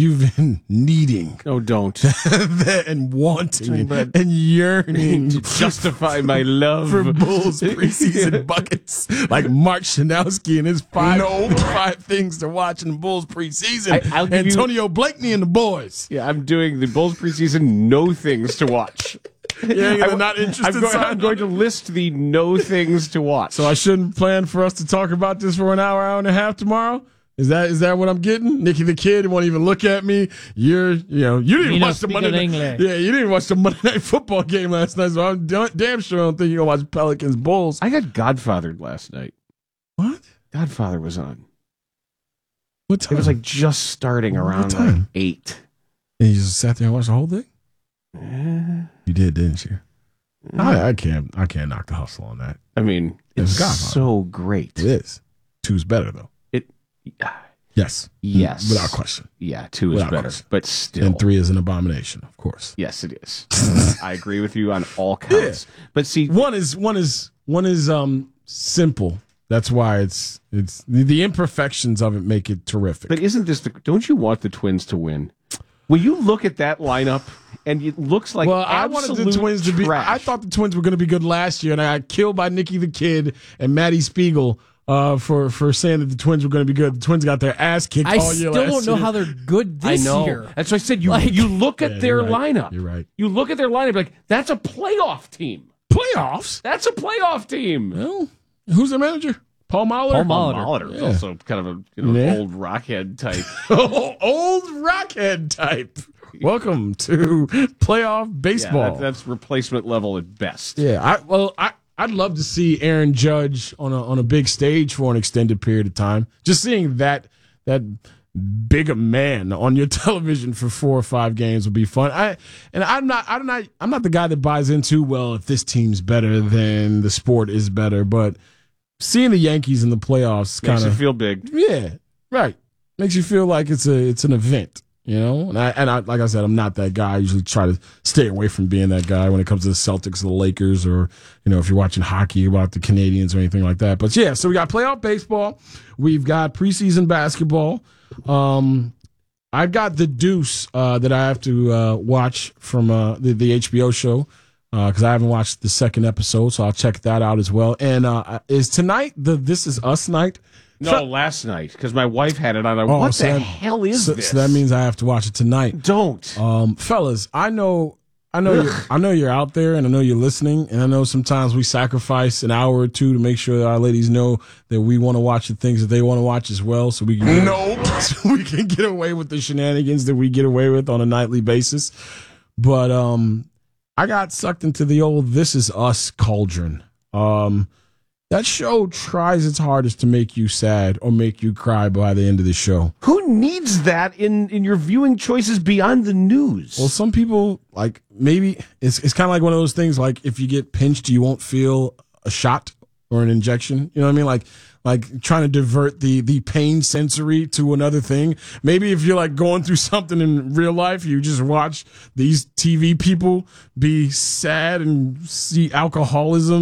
needing, don't and wanting and yearning to justify my love for Bulls preseason buckets, like Mark Shanowski and his five things to watch in the Bulls preseason. Antonio Blakeney and the boys. Yeah, I'm doing the Bulls preseason no things to watch. Yeah, I'm not interested. I'm going to list the no things to watch. So I shouldn't plan for us to talk about this for an hour and a half tomorrow. Is that what I'm getting? Nikki the Kid won't even look at me. You didn't watch the Monday night. Yeah, you didn't watch the Monday Night Football game last night, so I'm damn sure I don't think you're gonna watch Pelicans Bulls. I got Godfathered last night. What? Godfather was on. What time? It was just starting around 8. And you just sat there and watched the whole thing? You did, didn't you? I can't knock the hustle on that. I mean, it's so great. It is. 2's better though. Yes. Without question. Yeah, 2 is better, but still. And 3 is an abomination, of course. Yes, it is. I agree with you on all counts. Yeah. But see, one is simple. That's why it's the imperfections of it make it terrific. But isn't this don't you want the Twins to win? When you look at that lineup, and it looks like I wanted the Twins to be. I thought the Twins were going to be good last year, and I got killed by Nikki the Kid and Maddie Spiegel for saying that the Twins were going to be good. The Twins got their ass kicked all year last year. I still don't know how they're good this year. That's why I said you look at their lineup. You're right. You look at their lineup like that's a playoff team. Playoffs? That's a playoff team. Well, who's their manager? Paul Molitor? Paul Molitor is also kind of a old rockhead type. Old rockhead type. Welcome to playoff baseball. Yeah, that's replacement level at best. Yeah, I'd love to see Aaron Judge on a big stage for an extended period of time. Just seeing that big a man on your television for 4 or 5 games would be fun. I'm not the guy that buys into, well, if this team's better, then the sport is better. But seeing the Yankees in the playoffs kind of makes you feel big. Yeah, right. Makes you feel like it's an event. You know, and I like I said, I'm not that guy. I usually try to stay away from being that guy when it comes to the Celtics or the Lakers, or if you're watching hockey about the Canadians or anything like that. But yeah, so we got playoff baseball, we've got preseason basketball. I've got The Deuce that I have to watch from the HBO show because I haven't watched the second episode, so I'll check that out as well. And is tonight the This Is Us night? No, last night, because my wife had it on. What the hell is this? So that means I have to watch it tonight. Don't. Fellas, I know you're out there, and I know you're listening, and I know sometimes we sacrifice an hour or two to make sure that our ladies know that we want to watch the things that they want to watch as well, so we can so we can get away with the shenanigans that we get away with on a nightly basis. But I got sucked into the old This Is Us cauldron. That show tries its hardest to make you sad or make you cry by the end of the show. Who needs that in your viewing choices beyond the news? Well, some people, like, maybe it's kind of like one of those things, like if you get pinched, you won't feel a shot or an injection. You know what I mean? Like trying to divert the pain sensory to another thing. Maybe if you're like going through something in real life, you just watch these TV people be sad and see alcoholism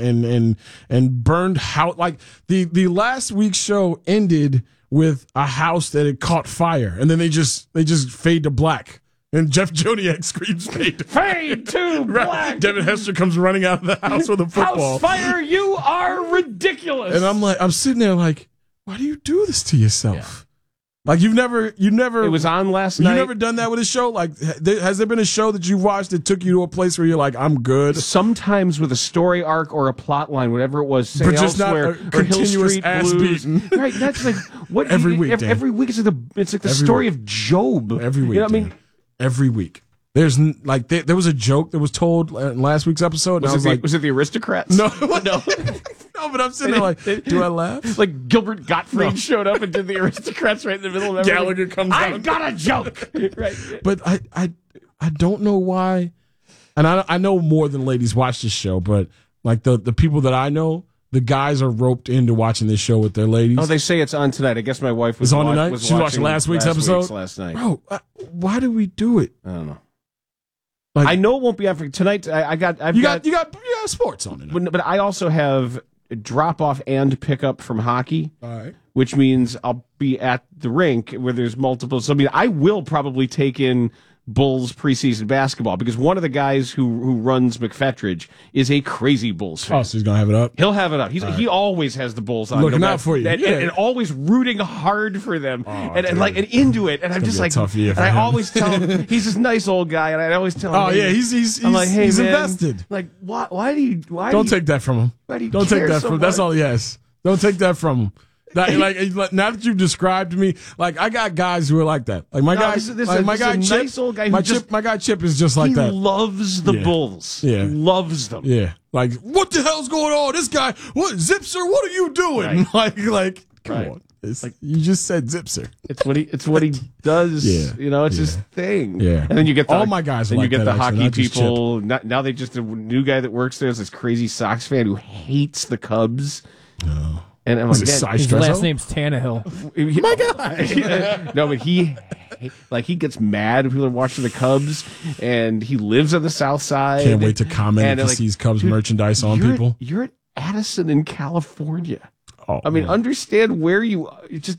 and burned house. Like the last week's show ended with a house that had caught fire, and then they just fade to black. And Jeff Joniak screams, "Fade to black!" Devin Hester comes running out of the house with a football. House fire, you are ridiculous. And I'm sitting there like, why do you do this to yourself? Yeah. Like you've never. It was on last night. You've never done that with a show. Like, has there been a show that you watched that took you to a place where you're like, I'm good? Sometimes with a story arc or a plot line, whatever it was, say but just Elsewhere, not a continuous ass beating. Right? That's like what every week. Every week it's like the story of Job. Every week. You know what I mean? Every week. There's like there was a joke that was told in last week's episode. Was it the Aristocrats? No, no, no. But I'm sitting there like, do I laugh? Like Gilbert Gottfried showed up and did the Aristocrats right in the middle of everything. Gallagher comes down. I've got a joke. Right. But I don't know why, and I know more than ladies watch this show, but like the people that I know, the guys are roped into watching this show with their ladies. Oh, they say it's on tonight. I guess my wife was on tonight. She watched last week's episode last night. Bro, why do we do it? I don't know. Like, I know it won't be on for tonight. You got sports on tonight. But I also have drop off and pickup from hockey. All right. Which means I'll be at the rink where there's multiple. So I mean, I will probably take in Bulls preseason basketball because one of the guys who runs McFetridge is a crazy Bulls fan. Oh, so he's gonna have it up. He'll have it up. He always has the Bulls on, looking out for you, and always rooting hard for them, and into it. And I'm just like, tough year for and him. I always tell him he's this nice old guy, and I always tell him, oh yeah, he's like, hey, he's man, invested. Like, why don't take that from him. Don't take that from him. That's all he has. Don't take that from him. Like now that you've described to me, like I got guys who are like that. Like my guy, my guy Chip, nice old guy my guy Chip is just like that. He loves the Bulls. Yeah, he loves them. Yeah, like what the hell's going on? This guy, what Zipser? What are you doing? Right. Like, come on. You just said Zipser. It's what he does. Yeah. It's his thing. Yeah. And then you get all my guys. Then like you get that, the actually, hockey people. Now they just a new guy that works there is this crazy Sox fan who hates the Cubs. No. And I'm his last name's Tannehill. My God. No, but he gets mad when people are watching the Cubs, and he lives on the South Side. Can't wait to comment if he sees Cubs merchandise on people. You're at Addison in California. Oh, I mean, understand where you just.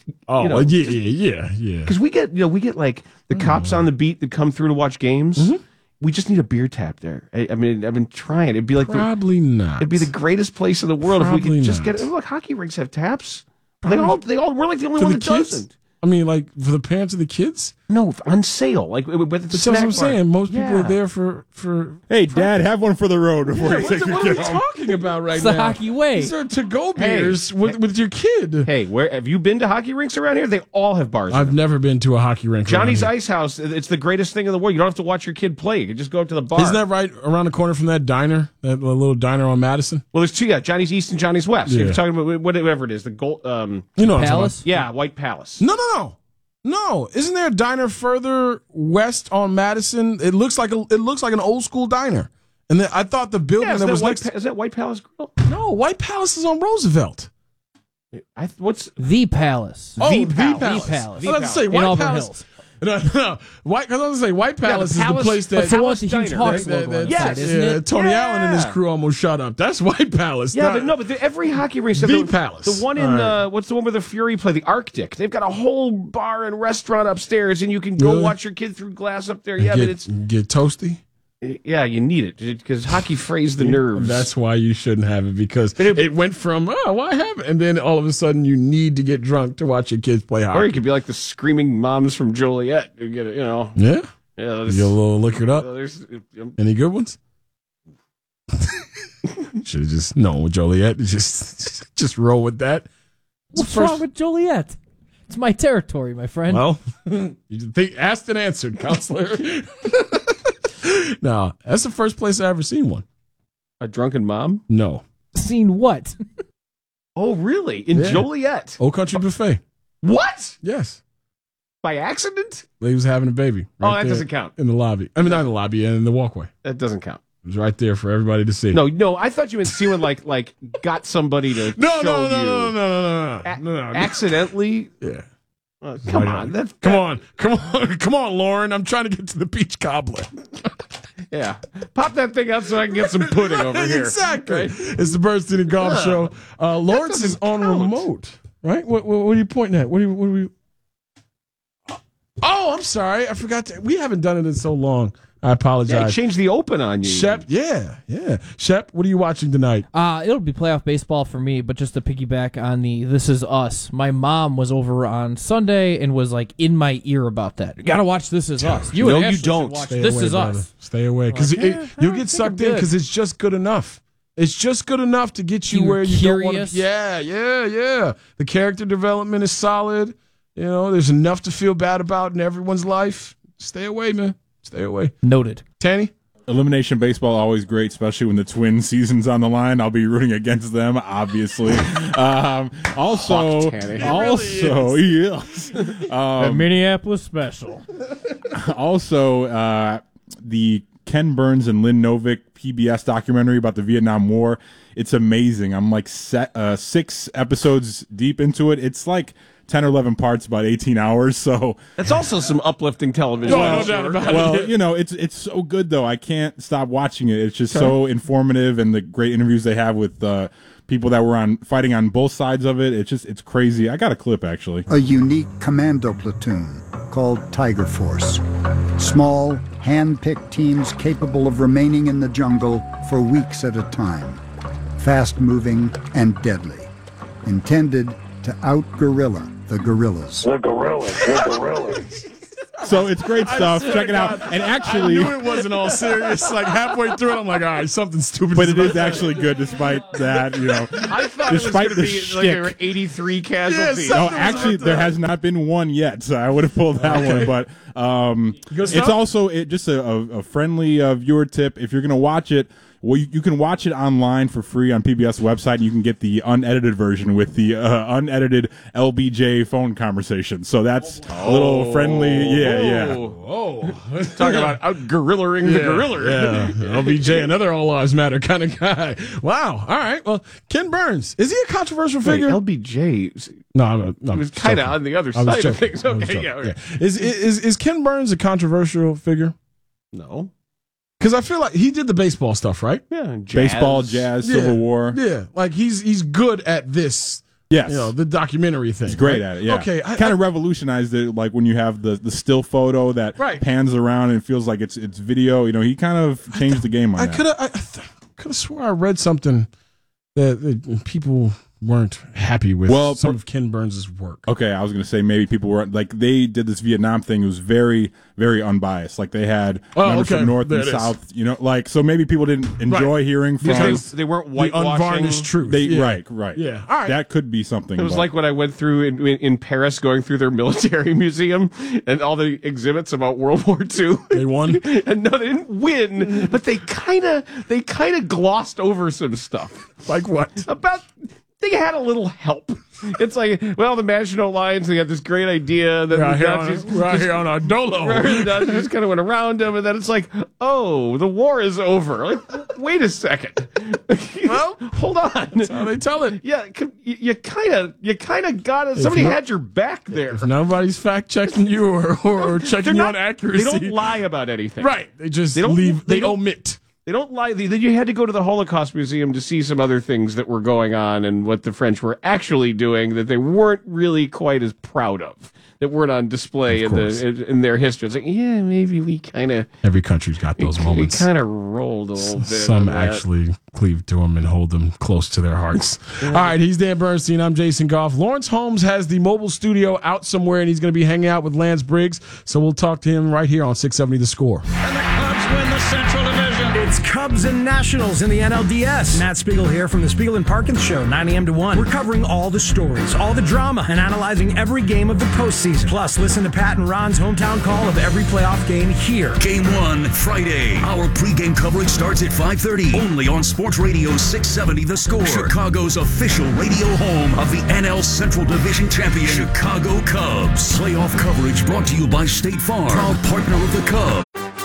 Yeah. Because we get like the cops on the beat that come through to watch games. Mm-hmm. We just need a beer tap there. I mean, I've been trying. It'd be like not. It'd be the greatest place in the world if we could just not. get it. Look, hockey rinks have taps. They all. We're like the only one that doesn't. I mean, like for the parents of the kids. No, on sale. Like with the that's what I'm saying. Most people are there for. Hey, Dad, have one for the road before you take your kid home. What are we talking about right it's now? The hockey way. These are to-go beers with your kid. Hey, where have you been to hockey rinks around here? They all have bars. I've never been to a hockey rink. Johnny's Ice House. It's the greatest thing in the world. You don't have to watch your kid play. You can just go up to the bar. Isn't that right around the corner from that diner, that little diner on Madison? Well, there's two. Yeah, Johnny's East and Johnny's West. Yeah. You're talking about whatever it is. The gold. Palace. Yeah, White Palace. No, isn't there a diner further west on Madison? It looks like an old school diner. And I thought the building that was next. Is that White Palace Grill? No, White Palace is on Roosevelt. What's the Palace? Oh, the Palace. Palace. I was about to say White in Auburn Palace. Hills. No. White. I was going to say White Palace is the place that. That's the one with the huge Hawks logo on Yes, isn't it? Tony Allen and his crew almost shut up. That's White Palace. Yeah, but every hockey rink. The Palace. The one in what's the one where the Fury play? The Arctic. They've got a whole bar and restaurant upstairs, and you can go watch your kid through glass up there. Yeah, but it's get toasty. Yeah, you need it because hockey frays the nerves. That's why you shouldn't have it, because it went from why have it, and then all of a sudden you need to get drunk to watch your kids play hockey. Or you could be like the screaming moms from Joliet who get it, Yeah, yeah. Get a little liquored up. Any good ones? Should have just known with Joliet. Just roll with that. What's wrong with Joliet? It's my territory, my friend. Well, asked and answered, counselor. No, that's the first place I ever seen one. A drunken mom? No. Seen what? Oh, really? In Joliet? Old Country Buffet. What? Yes. By accident? They was having a baby. Right that doesn't count. In the lobby. I mean, not in the lobby, in the walkway. That doesn't count. It was right there for everybody to see. No, I thought you meant see when like got somebody to show you. No. Accidentally? Yeah. Come on. Come on, Lauren. I'm trying to get to the peach cobbler. Yeah. Pop that thing out so I can get some pudding over here. Exactly. Right? It's the Bird City Golf Show. Lawrence is on remote, right? What are you pointing at? What are we? Oh, I'm sorry. I forgot. We haven't done it in so long. I apologize. Yeah, changed the open on you. Shep, yeah. Shep, what are you watching tonight? It'll be playoff baseball for me, but just to piggyback on the This Is Us, my mom was over on Sunday and was like in my ear about that. You gotta watch This Is Us. You don't. Watch This Is Us. Stay away, because you'll get sucked in because it's just good enough. It's just good enough to get you where you don't want to. Yeah. The character development is solid. There's enough to feel bad about in everyone's life. Stay away, man. Stay away. Noted. Tanny? Elimination baseball, always great, especially when the Twin season's on the line. I'll be rooting against them, obviously. Also, yes. The Minneapolis special. Also, the Ken Burns and Lynn Novick PBS documentary about the Vietnam War. It's amazing. I'm like 6 episodes deep into it. It's like 10 or 11 parts, about 18 hours. So that's also some uplifting television. No doubt about it. It's so good though. I can't stop watching it. It's just so informative, and the great interviews they have with people that were fighting on both sides of it. It's crazy. I got a clip actually. A unique commando platoon called Tiger Force. Small, hand-picked teams capable of remaining in the jungle for weeks at a time. Fast-moving and deadly. Intended to out-guerrilla the guerrillas. The gorillas. So it's great stuff. Check it out. And actually, I knew it wasn't all serious. Like halfway through it, I'm like, all right, something stupid. But it is actually good, despite that. I thought despite it was going to be like 83 casualties. No, actually, there has not been one yet. So I would have pulled that one. But it's also just a friendly viewer tip. If you're going to watch Well, you can watch it online for free on PBS website, and you can get the unedited version with the unedited LBJ phone conversation. So that's a little friendly. Yeah. Talk about out-gorillaing the gorilla. Yeah. LBJ, another all lives matter kind of guy. Wow. All right. Well, Ken Burns, is he a controversial figure? LBJ. No, he was kind of on the other side of things. Okay, yeah. Is Ken Burns a controversial figure? No. Because I feel like he did the baseball stuff, right? Yeah, baseball, jazz, Civil War. Yeah, like he's good at this. Yes, the documentary thing. He's great at it. Yeah. Okay, kind of revolutionized it. Like when you have the still photo that pans around and it feels like it's video. He kind of changed the game on that. I could have swore I read something that people weren't happy with some of Ken Burns' work. Okay, I was going to say maybe people weren't, like, they did this Vietnam thing. It was very, very unbiased. Like, they had members from North and South, so maybe people didn't enjoy hearing from... Because they weren't whitewashing. The unvarnished truth. Right. Yeah, all right. That could be something. It was like when I went through in Paris, going through their military museum and all the exhibits about World War II. They won? And no, they didn't win, but they kind of glossed over some stuff. Like what? They had a little help. It's like, well, the Maginot Lions, they had this great idea that we're out here on our dolo. The Nazis just kind of went around them, and then it's like, oh, the war is over. Like, wait a second. Well, hold on. That's how they tell it. Yeah, you kind of got it. Somebody had your back there. If nobody's fact checking you or checking you on accuracy, they don't lie about anything. Right. They just leave. They omit. They don't lie. Then you had to go to the Holocaust Museum to see some other things that were going on and what the French were actually doing that they weren't really quite as proud of, that weren't on display in their history. It's like, yeah, maybe we kind of... Every country's got those moments. We kind of rolled a little bit. Some actually cleave to them and hold them close to their hearts. All right, he's Dan Bernstein. I'm Jason Goff. Lawrence Holmes has the mobile studio out somewhere, and he's going to be hanging out with Lance Briggs. So we'll talk to him right here on 670 The Score. And the Cubs win the Central Division. It's Cubs and Nationals in the NLDS. Matt Spiegel here from the Spiegel and Parkins Show, 9 a.m. to 1. We're covering all the stories, all the drama, and analyzing every game of the postseason. Plus, listen to Pat and Ron's hometown call of every playoff game here. Game 1, Friday. Our pregame coverage starts at 5:30. Only on Sports Radio 670 The Score. Chicago's official radio home of the NL Central Division champion, Chicago Cubs. Playoff coverage brought to you by State Farm, proud partner of the Cubs.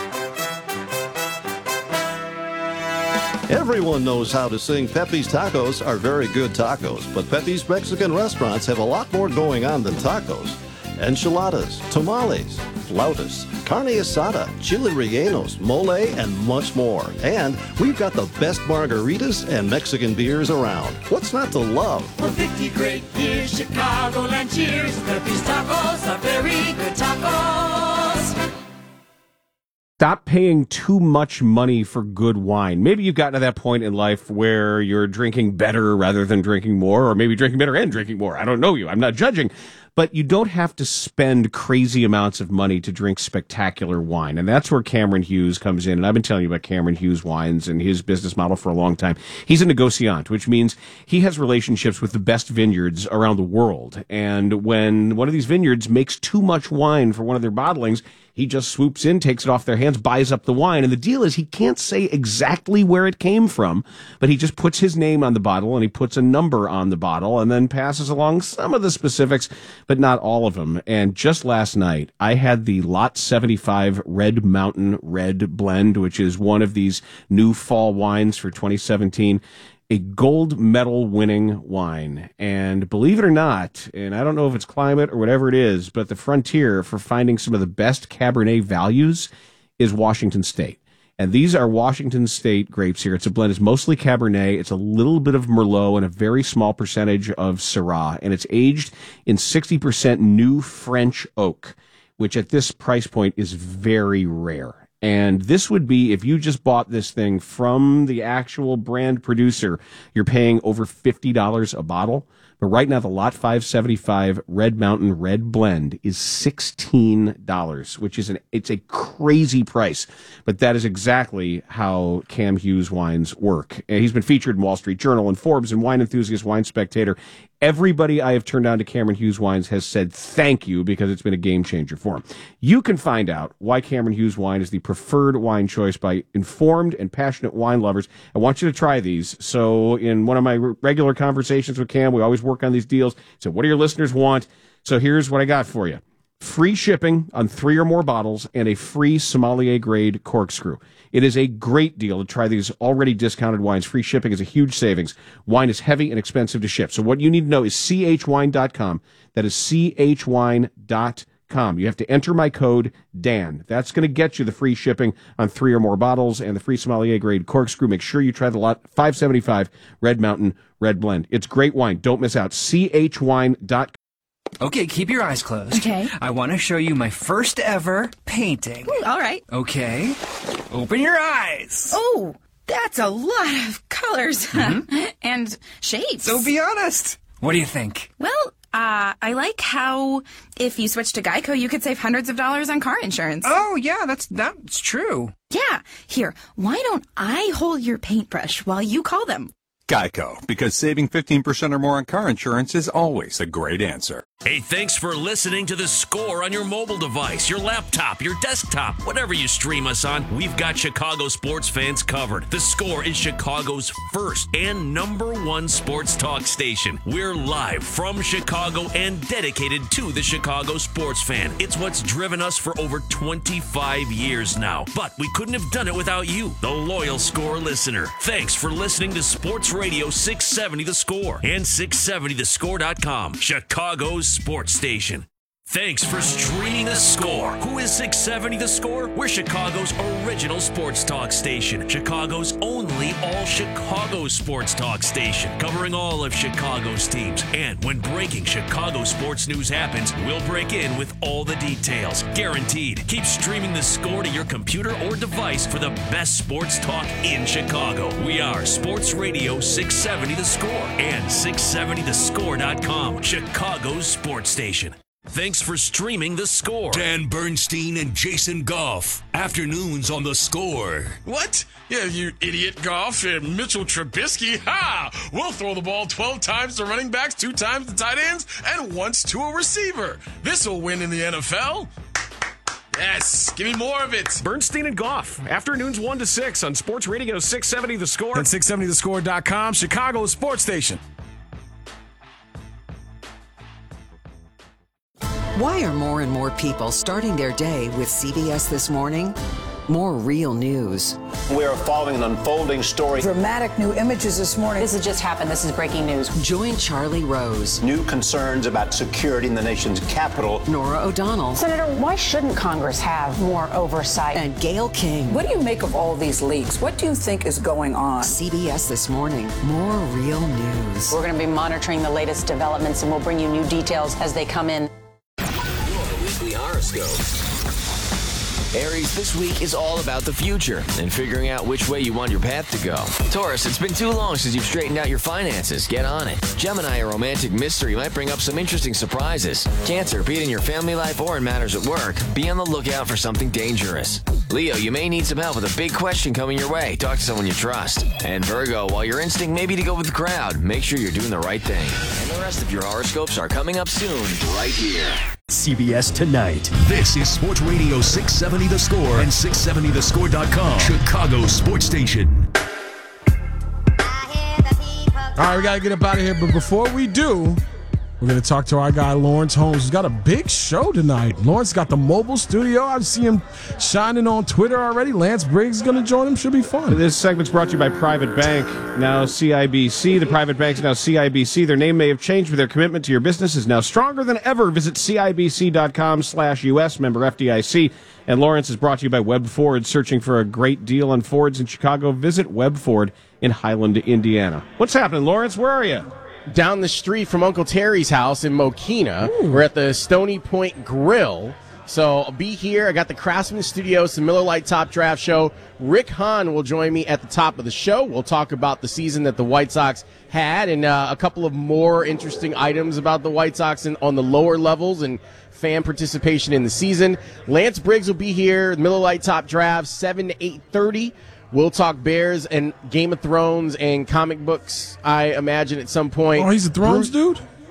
Everyone knows how to sing Pepe's Tacos are very good tacos, but Pepe's Mexican restaurants have a lot more going on than tacos. Enchiladas, tamales, flautas, carne asada, chili rellenos, mole, and much more. And we've got the best margaritas and Mexican beers around. What's not to love? For 50 great years, Chicagoland cheers. Pepe's Tacos are very good tacos. Stop paying too much money for good wine. Maybe you've gotten to that point in life where you're drinking better rather than drinking more, or maybe drinking better and drinking more. I don't know you. I'm not judging. But you don't have to spend crazy amounts of money to drink spectacular wine. And that's where Cameron Hughes comes in. And I've been telling you about Cameron Hughes Wines and his business model for a long time. He's a negociant, which means he has relationships with the best vineyards around the world. And when one of these vineyards makes too much wine for one of their bottlings, he just swoops in, takes it off their hands, buys up the wine. And the deal is he can't say exactly where it came from, but he just puts his name on the bottle and he puts a number on the bottle and then passes along some of the specifics, but not all of them. And just last night, I had the Lot 75 Red Mountain Red Blend, which is one of these new fall wines for 2017. A gold medal winning wine. And believe it or not, and I don't know if it's climate or whatever it is, but the frontier for finding some of the best Cabernet values is Washington State. And these are Washington State grapes here. It's a blend. It's mostly Cabernet. It's a little bit of Merlot and a very small percentage of Syrah. And it's aged in 60% new French oak, which at this price point is very rare. And this would be, if you just bought this thing from the actual brand producer, you're paying over $50 a bottle. But right now, the Lot 575 Red Mountain Red Blend is $16, which is it's a crazy price. But that is exactly how Cam Hughes wines work. And he's been featured in Wall Street Journal and Forbes and Wine Enthusiast, Wine Spectator. Everybody I have turned down to Cameron Hughes Wines has said thank you because it's been a game changer for him. You can find out why Cameron Hughes Wine is the preferred wine choice by informed and passionate wine lovers. I want you to try these. So in one of my regular conversations with Cam, we always work on these deals. So what do your listeners want? So here's what I got for you. Free shipping on 3 or more bottles and a free sommelier-grade corkscrew. It is a great deal to try these already discounted wines. Free shipping is a huge savings. Wine is heavy and expensive to ship. So what you need to know is chwine.com. That is chwine.com. You have to enter my code DAN. That's going to get you the free shipping on 3 or more bottles and the free sommelier-grade corkscrew. Make sure you try the lot 575 Red Mountain Red Blend. It's great wine. Don't miss out. chwine.com. Okay, keep your eyes closed. Okay. I want to show you my first ever painting. Ooh, all right. Okay. Open your eyes. Oh, that's a lot of colors and shapes. So be honest. What do you think? Well, I like how if you switch to Geico, you could save hundreds of dollars on car insurance. Oh, yeah, that's true. Yeah. Here, why don't I hold your paintbrush while you call them? Geico, because saving 15% or more on car insurance is always a great answer. Hey, thanks for listening to The Score on your mobile device, your laptop, your desktop, whatever you stream us on. We've got Chicago sports fans covered. The Score is Chicago's first and #1 sports talk station. We're live from Chicago and dedicated to the Chicago sports fan. It's what's driven us for over 25 years now. But we couldn't have done it without you, the loyal Score listener. Thanks for listening to Sports Radio 670 The Score and 670thescore.com, Chicago's sports station. Thanks for streaming The Score. Who is 670 The Score? We're Chicago's original sports talk station. Chicago's only all-Chicago sports talk station. Covering all of Chicago's teams. And when breaking Chicago sports news happens, we'll break in with all the details. Guaranteed. Keep streaming The Score to your computer or device for the best sports talk in Chicago. We are Sports Radio 670 The Score and 670thescore.com, Chicago's sports station. Thanks for streaming The Score. Dan Bernstein and Jason Goff. Afternoons on The Score. What? Yeah, you idiot, Goff and Mitchell Trubisky. Ha! We'll throw the ball 12 times to running backs, 2 times to tight ends, and once to a receiver. This'll win in the NFL. Yes, give me more of it. Bernstein and Goff. Afternoons 1 to 6 on Sports Radio 670 The Score. And 670thescore.com, Chicago's sports station. Why are more and more people starting their day with CBS This Morning? More real news. We are following an unfolding story. Dramatic new images this morning. This has just happened. This is breaking news. Join Charlie Rose. New concerns about security in the nation's capital. Nora O'Donnell. Senator, why shouldn't Congress have more oversight? And Gayle King. What do you make of all these leaks? What do you think is going on? CBS This Morning. More real news. We're going to be monitoring the latest developments, and we'll bring you new details as they come in. Weekly horoscope. Aries, this week is all about the future and figuring out which way you want your path to go. Taurus, it's been too long since you've straightened out your finances. Get on it. Gemini, a romantic mystery might bring up some interesting surprises. Cancer, be it in your family life or in matters at work, be on the lookout for something dangerous. Leo, you may need some help with a big question coming your way. Talk to someone you trust. And Virgo, while your instinct may be to go with the crowd, make sure you're doing the right thing. And the rest of your horoscopes are coming up soon, right here. CBS Tonight. This is Sports Radio 670 The Score and 670thescore.com, Chicago's sports station. All right, we got to get up out of here. But before we do, we're going to talk to our guy, Lawrence Holmes, who's got a big show tonight. Lawrence got the mobile studio. I see him shining on Twitter already. Lance Briggs is going to join him. Should be fun. This segment's brought to you by Private Bank, now CIBC. The Private Bank's now CIBC. Their name may have changed, but their commitment to your business is now stronger than ever. Visit CIBC.com/US, member FDIC. And Lawrence is brought to you by Webb Ford. Searching for a great deal on Fords in Chicago? Visit Webb Ford in Highland, Indiana. What's happening, Lawrence? Where are you? Down the street from Uncle Terry's house in Mokina. Ooh. We're at the Stony Point Grill. So I'll be here. I got the Craftsman Studios, the Miller Lite Top Draft Show. Rick Hahn will join me at the top of the show. We'll talk about the season that the White Sox had and a couple of more interesting items about the White Sox on the lower levels and fan participation in the season. Lance Briggs will be here, Miller Lite Top Draft, 7 to 8:30. We'll talk Bears and Game of Thrones and comic books, I imagine, at some point. Oh, he's a Thrones dude?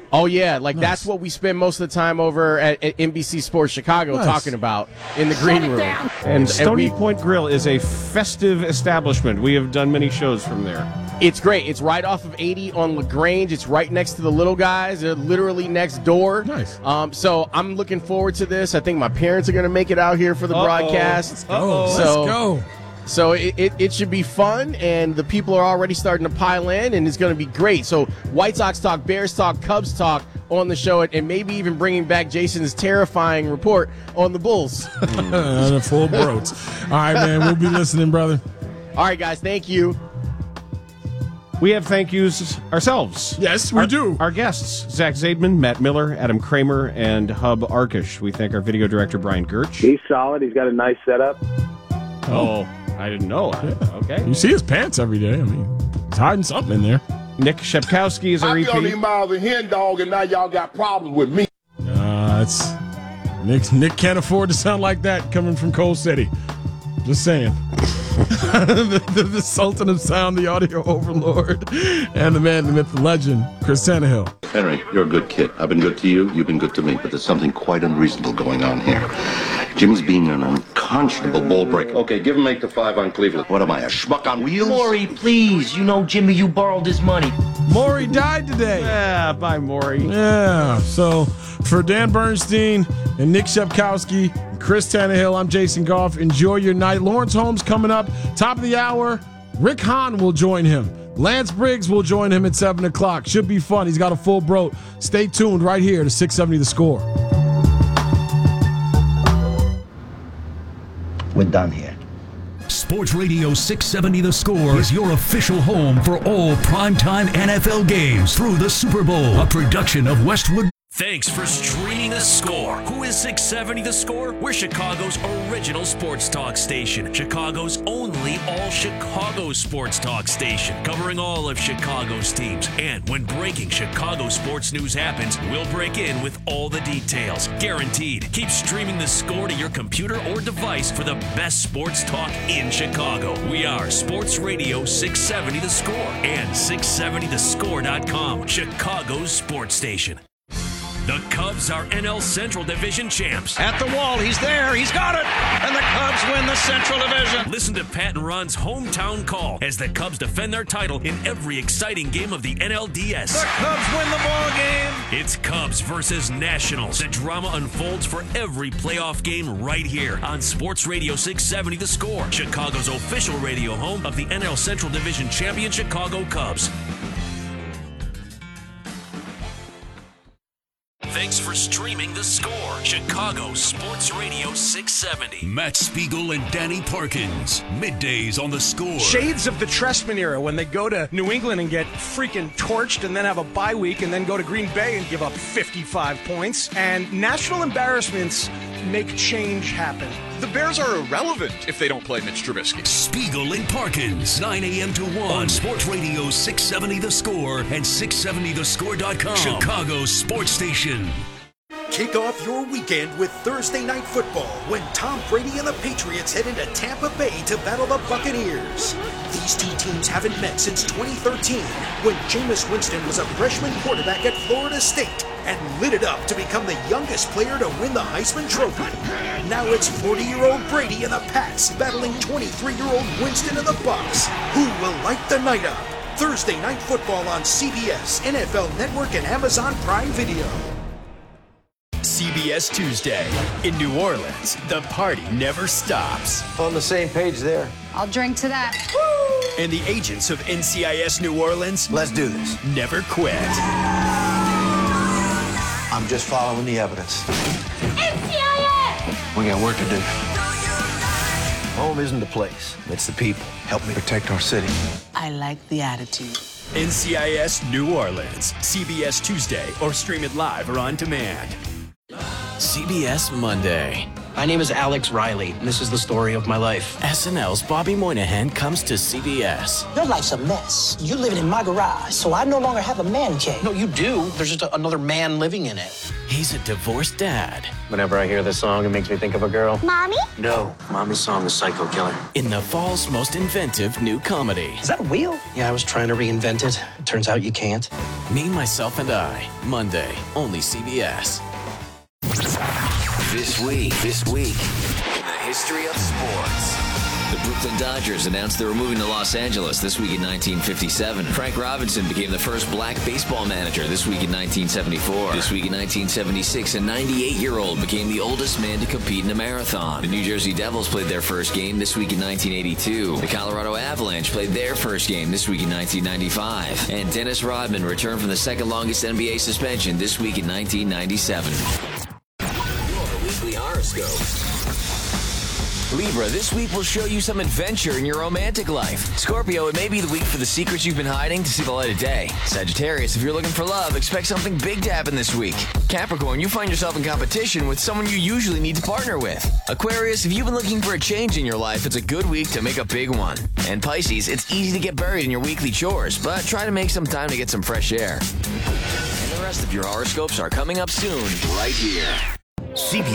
Oh, yeah. Like, that's what we spend most of the time over at NBC Sports Chicago talking about in the green room. And Stony Point Grill is a festive establishment. We have done many shows from there. It's great. It's right off of 80 on LaGrange. It's right next to the Little Guys. They're literally next door. Nice. So I'm looking forward to this. I think my parents are going to make it out here for the broadcast. Let's go. So it should be fun, and the people are already starting to pile in, and it's going to be great. So White Sox talk, Bears talk, Cubs talk on the show, and maybe even bringing back Jason's terrifying report on the Bulls. The full broats. All right, man. We'll be listening, brother. All right, guys. Thank you. We have thank yous ourselves. Yes, we do. Our guests, Zach Zaidman, Matt Miller, Adam Kramer, and Hub Arkush. We thank our video director, Brian Gertsch. He's solid. He's got a nice setup. Oh, I didn't know. Okay. You see his pants every day. I mean, he's hiding something in there. Nick Shepkowski is our EP. I'm on miles of hen dog, and now y'all got problems with me. It's Nick can't afford to sound like that coming from Coal City. Just saying. the Sultan of Sound, the audio overlord, and the man, the myth, the legend, Chris Tannehill. Henry, you're a good kid. I've been good to you. You've been good to me. But there's something quite unreasonable going on here. Jimmy's being an unconscionable ball breaker. Okay, give him 8-5 on Cleveland. What am I, a schmuck on wheels? Maury, please. You know, Jimmy, you borrowed his money. Maury died today. Yeah, bye, Maury. Yeah, so for Dan Bernstein and Nick Shepkowski, Chris Tannehill, I'm Jason Goff. Enjoy your night. Lawrence Holmes coming up, top of the hour. Rick Hahn will join him. Lance Briggs will join him at 7 o'clock. Should be fun. He's got a full broat. Stay tuned right here to 670 The Score. We're done here. Sports Radio 670 The Score is your official home for all primetime NFL games through the Super Bowl. A production of Westwood. Thanks for streaming The Score. Who is 670 The Score? We're Chicago's original sports talk station. Chicago's only all-Chicago sports talk station. Covering all of Chicago's teams. And when breaking Chicago sports news happens, we'll break in with all the details. Guaranteed. Keep streaming The Score to your computer or device for the best sports talk in Chicago. We are Sports Radio 670 The Score and 670thescore.com. Chicago's sports station. The Cubs are NL Central Division champs. At the wall, he's there, he's got it, and the Cubs win the Central Division. Listen to Pat and Ron's hometown call as the Cubs defend their title in every exciting game of the NLDS. The Cubs win the ball game. It's Cubs versus Nationals. The drama unfolds for every playoff game right here on Sports Radio 670 The Score, Chicago's official radio home of the NL Central Division champion Chicago Cubs. Thanks for streaming The Score, Chicago Sports Radio 670. Matt Spiegel and Danny Parkins, middays on The Score. Shades of the Trestman era when they go to New England and get freaking torched and then have a bye week and then go to Green Bay and give up 55 points. And national embarrassments make change happen. The Bears are irrelevant if they don't play Mitch Trubisky. Spiegel and Parkins, 9 a.m. to 1 on Sports Radio 670 The Score and 670thescore.com. Chicago's sports station. Kick off your weekend with Thursday Night Football when Tom Brady and the Patriots head into Tampa Bay to battle the Buccaneers. These two teams haven't met since 2013 when Jameis Winston was a freshman quarterback at Florida State and lit it up to become the youngest player to win the Heisman Trophy. Now it's 40-year-old Brady and the Pats battling 23-year-old Winston and the Bucs. Who will light the night up? Thursday Night Football on CBS, NFL Network, and Amazon Prime Video. CBS Tuesday. In New Orleans, the party never stops. On the same page there. I'll drink to that. Woo! And the agents of NCIS New Orleans, let's do this, never quit. I'm just following the evidence. NCIS! We got work to do. Home isn't the place, it's the people. Help me protect our city. I like the attitude. NCIS New Orleans. CBS Tuesday, or stream it live or on demand. CBS Monday. My name is Alex Riley, and this is the story of my life. SNL's Bobby Moynihan comes to CBS. Your life's a mess. You're living in my garage, so I no longer have a man cave. No, you do. There's just another man living in it. He's a divorced dad. Whenever I hear this song, it makes me think of a girl. Mommy? No, Mommy's song is Psycho Killer. In the fall's most inventive new comedy. Is that a wheel? Yeah, I was trying to reinvent it. It turns out you can't. Me, Myself, and I. Monday, only CBS. This week in the history of sports. The Brooklyn Dodgers announced they were moving to Los Angeles this week in 1957. Frank Robinson became the first black baseball manager this week in 1974. This week in 1976, a 98-year-old became the oldest man to compete in a marathon. The New Jersey Devils played their first game this week in 1982. The Colorado Avalanche played their first game this week in 1995. And Dennis Rodman returned from the second longest NBA suspension this week in 1997. Your weekly horoscope. Libra, this week will show you some adventure in your romantic life. Scorpio, it may be the week for the secrets you've been hiding to see the light of day. Sagittarius, if you're looking for love, expect something big to happen this week. Capricorn, you find yourself in competition with someone you usually need to partner with. Aquarius, if you've been looking for a change in your life, it's a good week to make a big one. And Pisces, it's easy to get buried in your weekly chores, but try to make some time to get some fresh air. And the rest of your horoscopes are coming up soon, right here. CBS